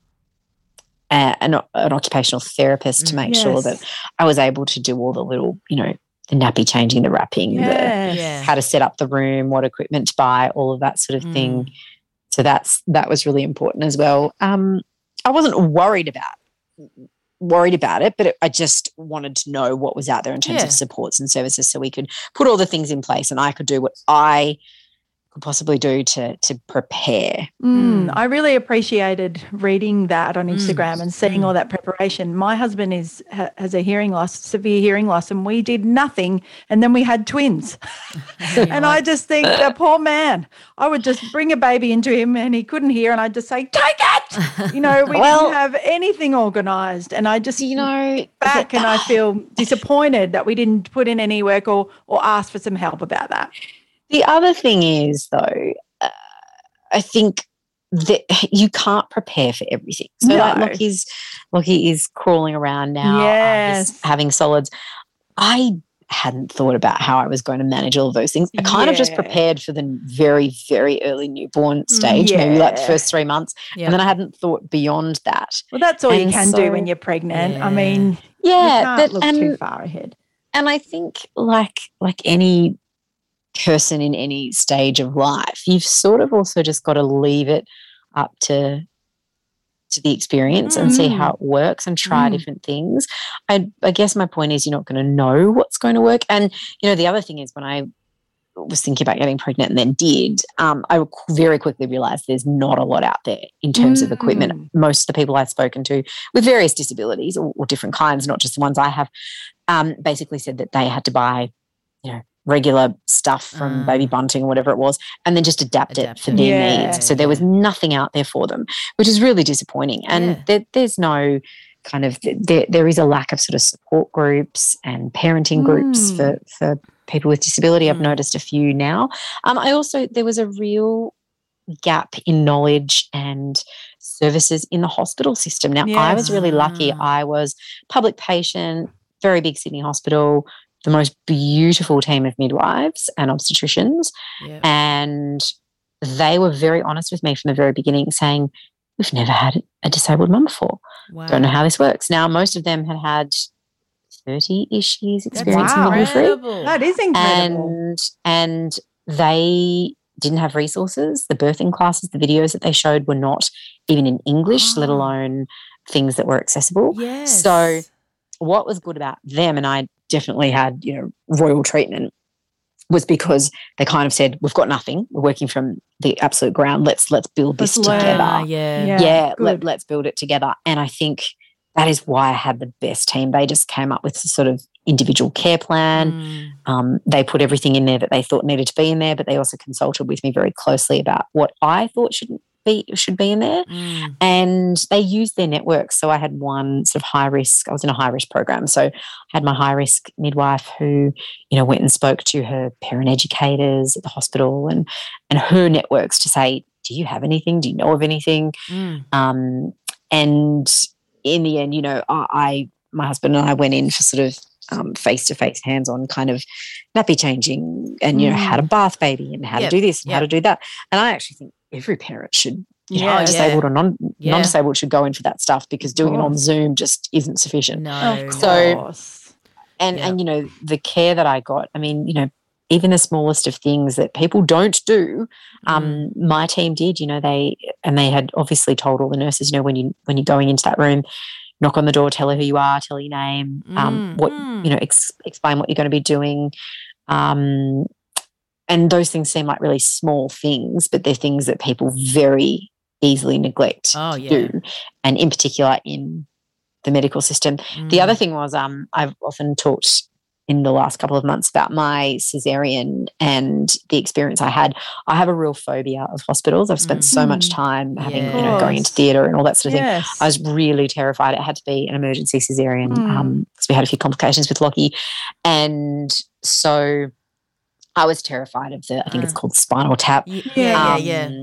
uh, an, an occupational therapist to Mm. make sure Yes. that I was able to do all the little, you know, the nappy changing, the wrapping, the Yes. Yeah. how to set up the room, what equipment to buy, all of that sort of thing. So that's that was really important as well. Um, I wasn't worried about worried about it, but it, I just wanted to know what was out there in terms Yeah. of supports and services, so we could put all the things in place, and I could do what I could possibly do to to prepare. Mm, I really appreciated reading that on Instagram and seeing Mm. all that preparation. My husband is ha, has a hearing loss, severe hearing loss, and we did nothing, and then we had twins. And I just think the poor man. I would just bring a baby into him, and he couldn't hear, and I'd just say, "Take it!" You know, we Well- didn't have anything organised, and I just You know, back, and I feel disappointed that we didn't put in any work or or ask for some help about that. the other thing is, though, uh, I think that you can't prepare for everything. So, like, No. Lockie's, Lockie is crawling around now, uh, Yes. he's having solids. I hadn't thought about how I was going to manage all of those things. I kind of just Yeah. prepared for the very, very early newborn stage, maybe like the Yeah. first three months, Yeah. and then I hadn't thought beyond that. Well, that's all you And can do so- when you're pregnant. Yeah. I mean, Yeah, you can't but look and too far ahead. and I think like like any person in any stage of life, you've sort of also just got to leave it up to to the experience and see how it works and try Mm. different things. I, I guess my point is you're not going to know what's going to work. And, you know, the other thing is when I was thinking about getting pregnant and then did, um, I very quickly realised there's not a lot out there in terms of equipment. Mm. Most of the people I've spoken to with various disabilities or, or different kinds, not just the ones I have, um, basically said that they had to buy, you know, regular stuff from Ah. Baby Bunting or whatever it was, and then just adapt, Adapt it for it. their Yeah. needs. So there was nothing out there for them, which is really disappointing. And Yeah. there, there's no kind of there, there is a lack of sort of support groups and parenting groups Mm. for for people with disability. I've Mm. noticed a few now. Um, I also there was a real gap in knowledge and services in the hospital system. Now I was really lucky. Ah. I was public patient, very big Sydney hospital, the most beautiful team of midwives and obstetricians. Yeah. And they were very honest with me from the very beginning, saying, we've never had a disabled mum before. Wow. Don't know how this works. Now, most of them had had thirty-ish years That's experience in wow. midwifery. incredible. That is incredible. And, and they didn't have resources. The birthing classes, the videos that they showed were not even in English, let Ah. alone things that were accessible. Yes. So what was good about them, and I definitely had, you know, royal treatment, was because they kind of said, we've got nothing. We're working from the absolute ground. Let's let's build this Let's learn. together. Ah, yeah. Yeah. Yeah, good. let, let's build it together. And I think that is why I had the best team. They just came up with a sort of individual care plan. Mm. Um, they put everything in there that they thought needed to be in there, but they also consulted with me very closely about what I thought shouldn't be should be in there. Mm. And they used their networks. So I had one sort of high risk. I was in a high risk program, so I had my high risk midwife who, you know, went and spoke to her parent educators at the hospital and and her networks to say, do you have anything? Do you know of anything? Mm. Um, and in the end, you know, I, I my husband and I went in for sort of um, face-to-face, hands-on kind of nappy changing and, you know, Mm. how to bath baby and how Yep, to do this and how yep. to do that. And I actually think every parent should, you Yeah, know, disabled yeah. or non, Yeah. non-disabled should go in for that stuff because doing it on course. Zoom just isn't sufficient. No. Of So- course. And, Yeah. and, you know, the care that I got, I mean, you know, even the smallest of things that people don't do, um, my team did, you know, they, and they had obviously told all the nurses, you know, when you, when you're going into that room, knock on the door, tell her who you are, tell her your name, um, Mm, what, mm. you know, ex- explain what you're going to be doing. Um, and those things seem like really small things, but they're things that people very easily neglect Oh, to yeah. do. And in particular in the medical system. The Mm. other thing was um, I've often talked in the last couple of months about my cesarean and the experience I had. I have a real phobia of hospitals. I've spent so much Mm. time having, Yeah. you know, going into theatre and all that sort of thing. Yes. I was really terrified. It had to be an emergency cesarean Mm. um, because we had a few complications with Lockie. And so I was terrified of the, I think it's Mm. called spinal tap. Y- yeah, yeah, Um, yeah.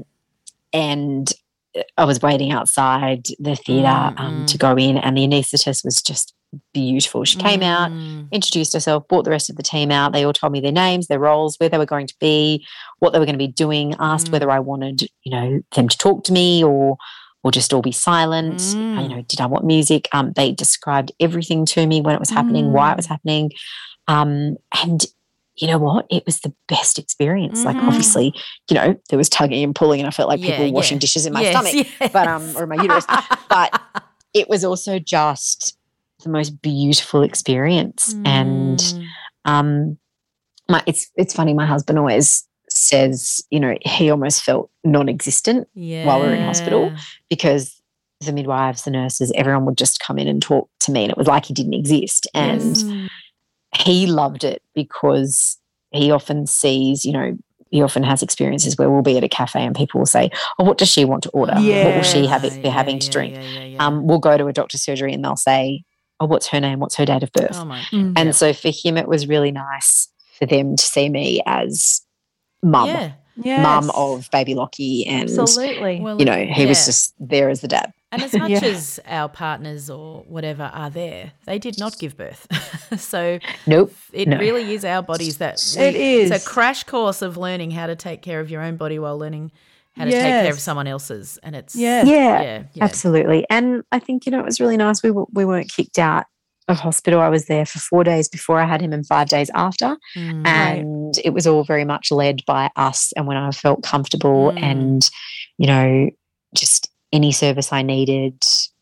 And I was waiting outside the theatre Mm, um, mm. to go in, and the anaesthetist was just beautiful. She came out, Mm. introduced herself, brought the rest of the team out. They all told me their names, their roles, where they were going to be, what they were going to be doing, asked Mm. whether I wanted, you know, them to talk to me or or just all be silent. Mm. You know, did I want music? Um, they described everything to me, when it was happening, why it was happening. Um, and you know what? It was the best experience. Like, Mhm. obviously, you know, there was tugging and pulling, and I felt like Yeah, people were washing yeah. dishes in my Yes, stomach, but um, yes. or in my uterus. But it was also just the most beautiful experience. And Mm. um, my it's it's funny. My husband always says, you know, he almost felt non-existent while we were in hospital Yeah. because the midwives, the nurses, everyone would just come in and talk to me, and it was like he didn't exist. And Mm. he loved it because he often sees, you know, he often has experiences where we'll be at a cafe and people will say, oh, what does she want to order? What will she have Yes. it, be having to yeah, drink? Yeah, yeah, yeah. Um, we'll go to a doctor's surgery and they'll say, oh, what's her name? What's her date of birth? oh my. Mm. And yeah. so for him, it was really nice for them to see me as mum, Yeah. Yes. mum of baby Lockie. And, Absolutely. Well, you know, he was yeah. just there as the dad. And as much Yeah. as our partners or whatever are there, they did not give birth. So Nope. it no. really is our bodies that It we- is. It's a crash course of learning how to take care of your own body while learning how to take care of Yes. someone else's. And it's Yes. Yeah, yeah, yeah. absolutely. And I think, you know, it was really nice. We, w- we weren't kicked out of hospital. I was there for four days before I had him and five days after. Mm. And it was all very much led by us. And when I felt comfortable Mm. and, you know, just any service I needed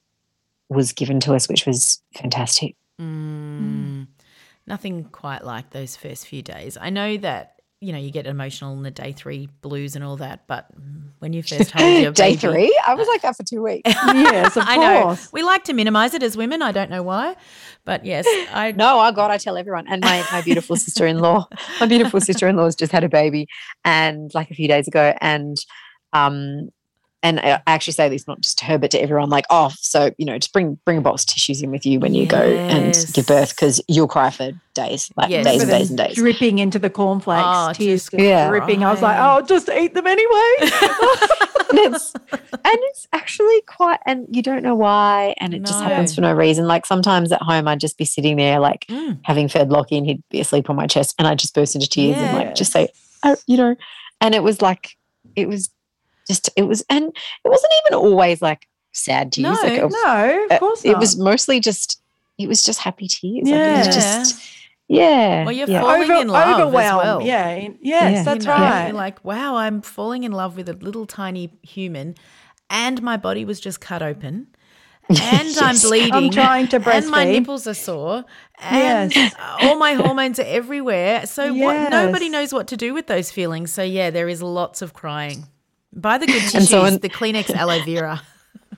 was given to us, which was fantastic. Mm. Nothing quite like those first few days. I know that, you know, you get emotional in the day three blues and all that, but when you first hold your Day baby, three? I was like that for two weeks. Yes, of I know. course. We like to minimize it as women. I don't know why. But yes, I No, oh God, I tell everyone. And my, my beautiful sister-in-law, my beautiful sister-in-law's just had a baby and like a few days ago. And um and I actually say this not just to her, but to everyone, like, oh, so, you know, just bring bring a box of tissues in with you when you go and Yes. give birth because you'll cry for days, like Yes. days and Remember days and them days. dripping into the cornflakes, Oh, tears just just Yeah. dripping. I was like, crying. oh, just eat them anyway. and it's and it's actually quite, and you don't know why, and it just No. happens for no reason. Like sometimes at home, I'd just be sitting there, like Mm. having fed Lockie, and he'd be asleep on my chest, and I'd just burst into tears and like just say, Yes. oh, you know, and it was like, it was just, it was, and it wasn't even always like sad tears. No, like, it, No, uh, of course it not. was mostly just, it was just happy tears. Like, it Yeah. was just, yeah. Well, you're yeah. falling in love as overwhelmed. well. Yeah. Yes, Yeah. that's You know, right. You're like, wow, I'm falling in love with a little tiny human, and my body was just cut open, and I'm Yes. bleeding. I'm trying to and my breastfeed. nipples are sore, and Yes. all my hormones are everywhere. So what? Nobody Yes. knows what to do with those feelings. So yeah, there is lots of crying. Buy the good And tissues, so in- the Kleenex aloe vera.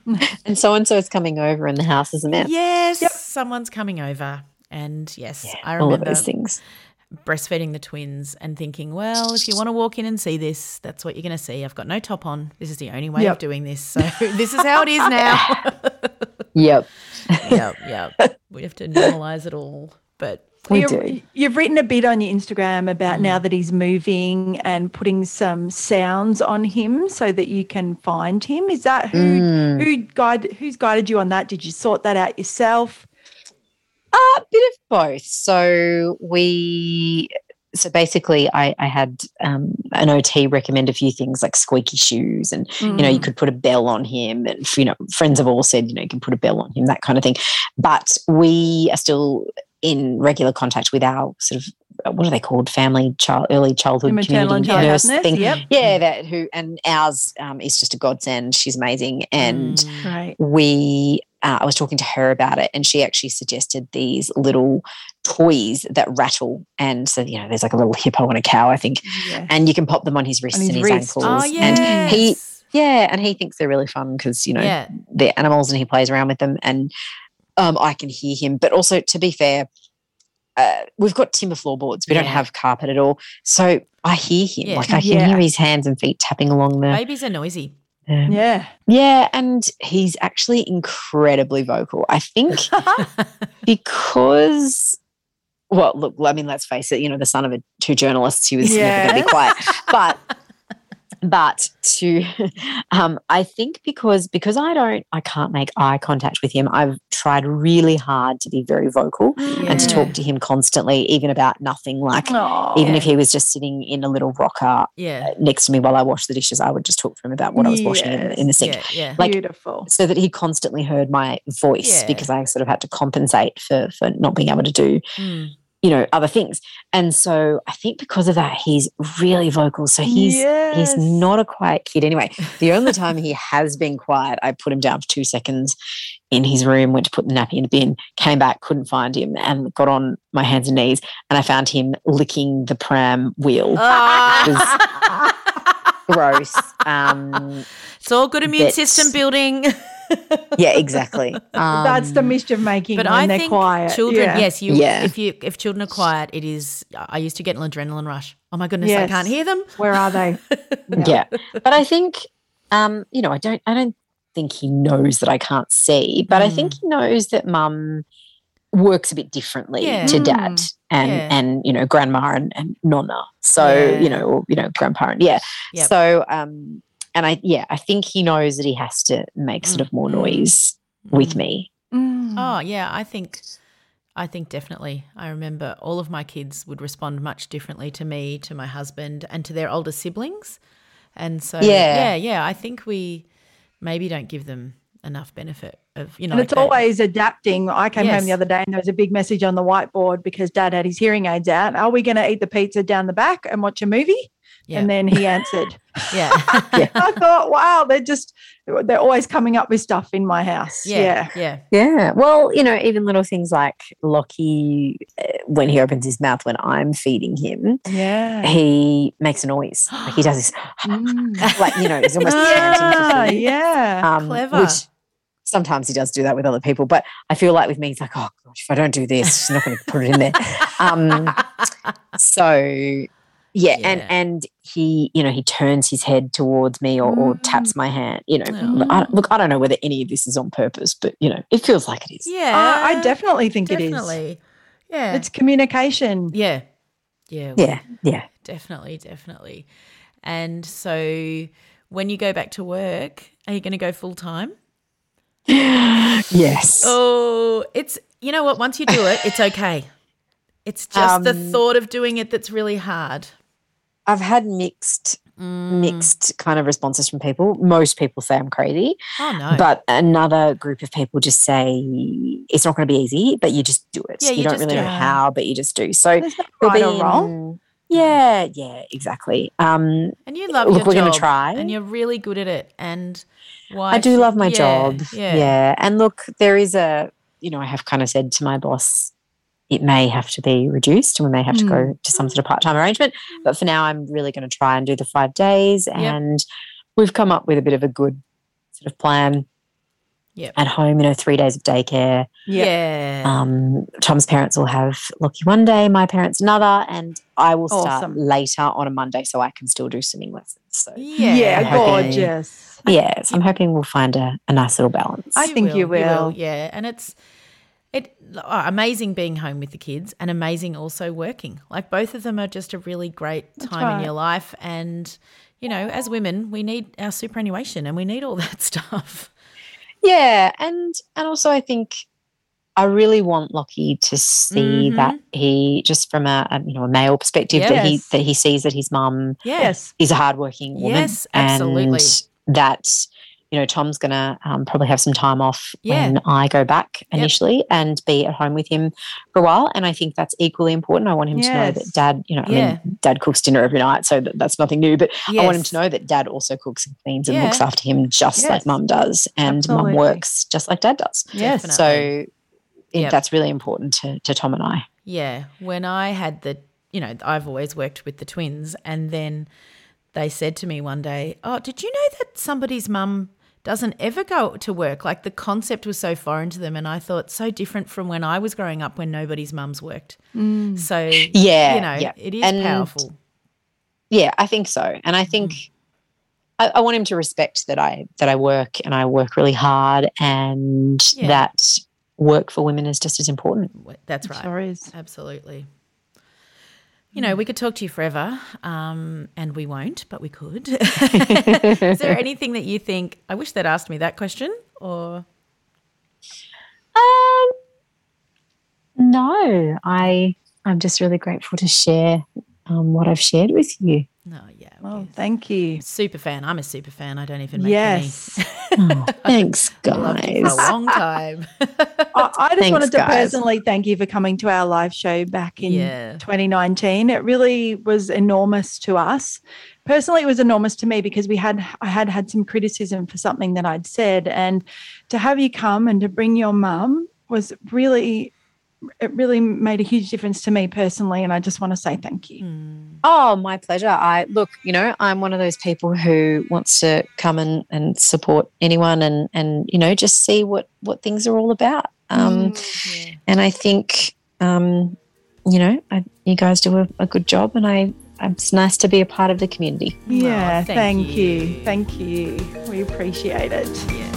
And so and so is coming over and the house is a mess. Yes, someone's coming over. And yes, Yeah, I all of remember those things. breastfeeding the twins and thinking, well, if you want to walk in and see this, that's what you're going to see. I've got no top on. This is the only way Yep. of doing this. So this is how it is now. Yep. yep, yep. We have to normalise it all. But We You've, do. you've written a bit on your Instagram about Mm. now that he's moving and putting some sounds on him so that you can find him. Is that who Mm. who guide who's guided you on that? Did you sort that out yourself? A bit of both. So we, so basically, I, I had um, an O T recommend a few things like squeaky shoes, and you know you could put a bell on him, and you know friends have all said you know you can put a bell on him, that kind of thing. But we are still in regular contact with our sort of, what are they called, family child early childhood The maternal and community nurse child thing. Yep. Yeah, that who and ours um, is just a godsend. She's amazing, and Right. we uh, I was talking to her about it, and she actually suggested these little toys that rattle, and so you know there's like a little hippo and a cow, I think, Yeah. and you can pop them on his wrists his and his wrist. ankles, Oh, and he yes. yeah, and he thinks they're really fun because you know Yeah. they're animals, and he plays around with them, and um, I can hear him. But also, to be fair, uh, we've got timber floorboards. We don't Yeah. have carpet at all, so I hear him. Yeah. Like I can Yeah. hear his hands and feet tapping along the. Babies are noisy. Yeah. Yeah. Yeah, and he's actually incredibly vocal. I think because, well, look, I mean, let's face it, you know, the son of a, two journalists, he was never going to be quiet. But, but to, um, I think because because I don't, I can't make eye contact with him. I've tried really hard to be very vocal and to Yeah. talk to him constantly, even about nothing. Like, Oh, even if he was just sitting in a little rocker Yeah. next to me while I washed the dishes, I would just talk to him about what I was washing in, in the sink. Yeah, yeah. Like, beautiful. so that he constantly heard my voice, Yeah. because I sort of had to compensate for for not being able to do, Mm. you know, other things. And so I think because of that, he's really vocal. So he's Yes. he's not a quiet kid. Anyway, the only time he has been quiet, I put him down for two seconds in his room, went to put the nappy in the bin, came back, couldn't find him, and got on my hands and knees, and I found him licking the pram wheel. Ah. Gross. Um, It's all good immune But- system building. yeah, exactly. Um, That's the mischief making But when I they're think quiet. children, Yeah. yes, you. Yeah. If you if children are quiet, it is. I used to get an adrenaline rush. Oh my goodness, I Yes. can't hear them. Where are they? Yeah. But I think, um, you know, I don't, I don't think he knows that I can't see, but I think he knows that mum works a bit differently Yeah. to dad and, Yeah. and, you know, grandma and, and nonna. So, Yeah. you know, or, you know, grandpa. And, yeah. Yep. So, um, and I, yeah, I think he knows that he has to make sort of more noise with me. Mm. Oh yeah, I think, I think definitely. I remember all of my kids would respond much differently to me, to my husband, and to their older siblings. And so, Yeah. yeah, yeah, I think we maybe don't give them enough benefit of, you know. And it's like that- always adapting. I came Yes. home the other day and there was a big message on the whiteboard because Dad had his hearing aids out. Are we going to eat the pizza down the back and watch a movie? Yeah. And then he answered. yeah. I thought, wow, they're just, they're always coming up with stuff in my house. yeah, Yeah. yeah, Yeah. Well, you know, even little things like Lockie, uh, when he opens his mouth when I'm feeding him, Yeah. he makes a noise. Like he does this, Mm. like, you know, he's almost chanting yeah. for food. Yeah. Um, Clever. Which sometimes he does do that with other people, but I feel like with me, he's like, oh gosh, if I don't do this, she's not going to put it in there. Um, so yeah, and Yeah. and he, you know, he turns his head towards me or, or taps my hand. You know, Oh. I, look, I don't know whether any of this is on purpose, but you know, it feels like it is. yeah. I, I definitely think it is. definitely. Yeah. It's communication. yeah. Yeah. Yeah, yeah. Definitely, definitely. And so when you go back to work, are you going to go full time? Yes. Oh, it's, you know what, once you do it, it's okay. It's just the Um, thought of doing it that's really hard. I've had mixed Mm. mixed kind of responses from people. Most people say I'm crazy. Oh, no. But another group of people just say it's not going to be easy, but you just do it. Yeah, you, you don't just really do know it. how, but you just do. So There's no he'll right be or wrong. in- Yeah, yeah, exactly. Um, and you love look, your we're job. gonna try. And you're really good at it. And why I do should- love my yeah, job. Yeah. Yeah. And look, there is a, you know, I have kind of said to my boss, it may have to be reduced and we may have to Hmm. go to some sort of part-time arrangement. But for now, I'm really going to try and do the five days. And we've come up with a bit of a good sort of plan. Yep. at home, you know, three days of daycare. Yeah. Um, Tom's parents will have Lockie one day, my parents another, and I will start Awesome. later on a Monday so I can still do swimming lessons. So Yeah. Yeah, I'm hoping- gorgeous. yeah, so I'm hoping we'll find a, a nice little balance. I think you will. Yeah, and it's it oh, amazing being home with the kids and amazing also working. Like both of them are just a really great time right. in your life, and you know, as women, we need our superannuation and we need all that stuff. Yeah, and and also I think I really want Lockie to see Mhm. that he, just from a, a you know a male perspective, that he Yes. that he sees that his mum Yes. is a hardworking woman. Yes, absolutely. And that, you know, Tom's going to um, probably have some time off Yeah. when I go back initially and be at home with him for a while. And I think that's equally important. I want him to know Yes. that Dad, you know, I Yeah. mean, Dad cooks dinner every night, so that, that's nothing new. But I want him Yes. to know that Dad also cooks and cleans and Yeah. looks after him just Yes. like Mum does, and Absolutely. Mum works just like Dad does. Yes. Definitely. So it, Yep. that's really important to, to Tom and I. Yeah, when I had the, you know, I've always worked with the twins, and then they said to me one day, "Oh, did you know that somebody's mum doesn't ever go to work?" Like the concept was so foreign to them, and I thought so different from when I was growing up when nobody's mums worked. So Yeah, you know, yeah. it is And powerful. Yeah, I think so. And I think Mm. I, I want him to respect that I that I work and I work really hard, and Yeah. that work for women is just as important. That's right. Sure is. Absolutely. You know, we could talk to you forever, um, and we won't, but we could. Is there anything that you think, I wish they'd asked me that question, or? Um, no, I I'm just really grateful to share um, what I've shared with you. No, yeah. Oh, thank you. Super fan. I'm a super fan. I don't even make Yes. Oh, thanks, any. I loved you for a guys. long time. I, I just Thanks, wanted to guys. personally thank you for coming to our live show back in Yeah. twenty nineteen. It really was enormous to us. Personally, it was enormous to me because we had I had had some criticism for something that I'd said, and to have you come and to bring your mum was really, it really made a huge difference to me personally, and I just want to say thank you. Oh, my pleasure. I look, you know, I'm one of those people who wants to come and, and support anyone and, and, you know, just see what, what things are all about. Um, And I think, um, you know, I, you guys do a, a good job, and I, it's nice to be a part of the community. Yeah, Oh, thank thank, you. you. Thank you. We appreciate it. Yes.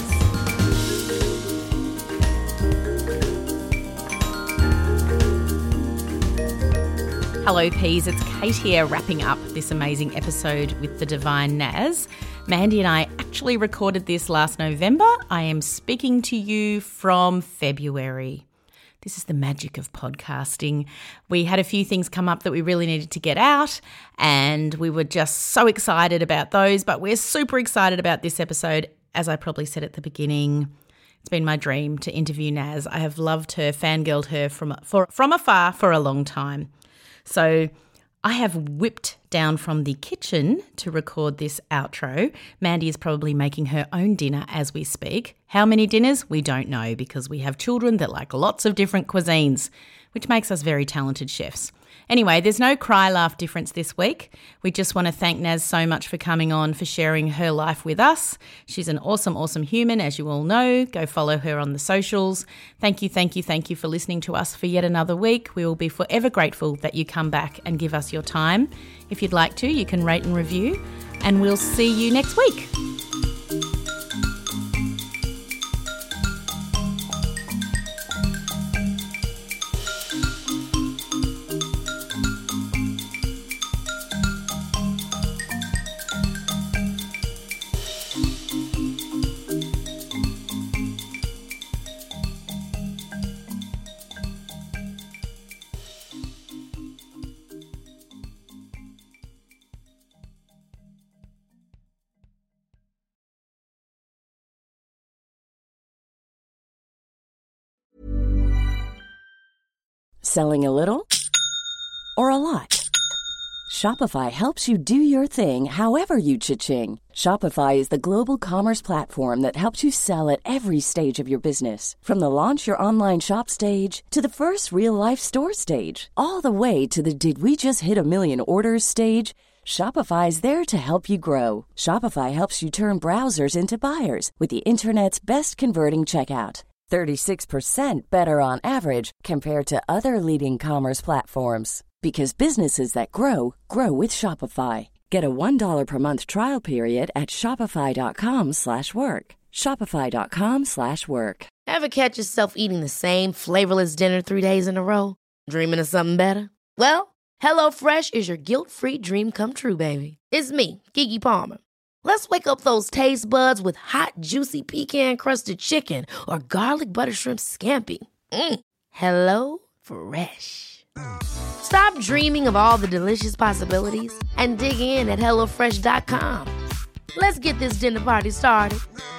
Hello, Peas. It's Kate here, wrapping up this amazing episode with the Divine Naz. Mandy and I actually recorded this last November. I am speaking to you from February. This is the magic of podcasting. We had a few things come up that we really needed to get out, and we were just so excited about those, but we're super excited about this episode. As I probably said at the beginning, it's been my dream to interview Naz. I have loved her, fangirled her from, for, from afar for a long time. So I have whipped down from the kitchen to record this outro. Mandy is probably making her own dinner as we speak. How many dinners? We don't know, because we have children that like lots of different cuisines, which makes us very talented chefs. Anyway, there's no cry, laugh difference this week. We just want to thank Naz so much for coming on, for sharing her life with us. She's an awesome, awesome human, as you all know. Go follow her on the socials. Thank you, thank you, thank you for listening to us for yet another week. We will be forever grateful that you come back and give us your time. If you'd like to, you can rate and review, and we'll see you next week. Selling a little or a lot? Shopify helps you do your thing however you cha-ching. Shopify is the global commerce platform that helps you sell at every stage of your business. From the launch your online shop stage to the first real life store stage, all the way to the did we just hit a million orders stage. Shopify is there to help you grow. Shopify helps you turn browsers into buyers with the internet's best converting checkout. thirty-six percent better on average compared to other leading commerce platforms. Because businesses that grow, grow with Shopify. Get a one dollar per month trial period at shopify.com slash work. Shopify.com slash work. Ever catch yourself eating the same flavorless dinner three days in a row? Dreaming of something better? Well, HelloFresh is your guilt-free dream come true, baby. It's me, Keke Palmer. Let's wake up those taste buds with hot, juicy pecan-crusted chicken or garlic butter shrimp scampi. Mm. Hello Fresh. Stop dreaming of all the delicious possibilities and dig in at HelloFresh dot com. Let's get this dinner party started.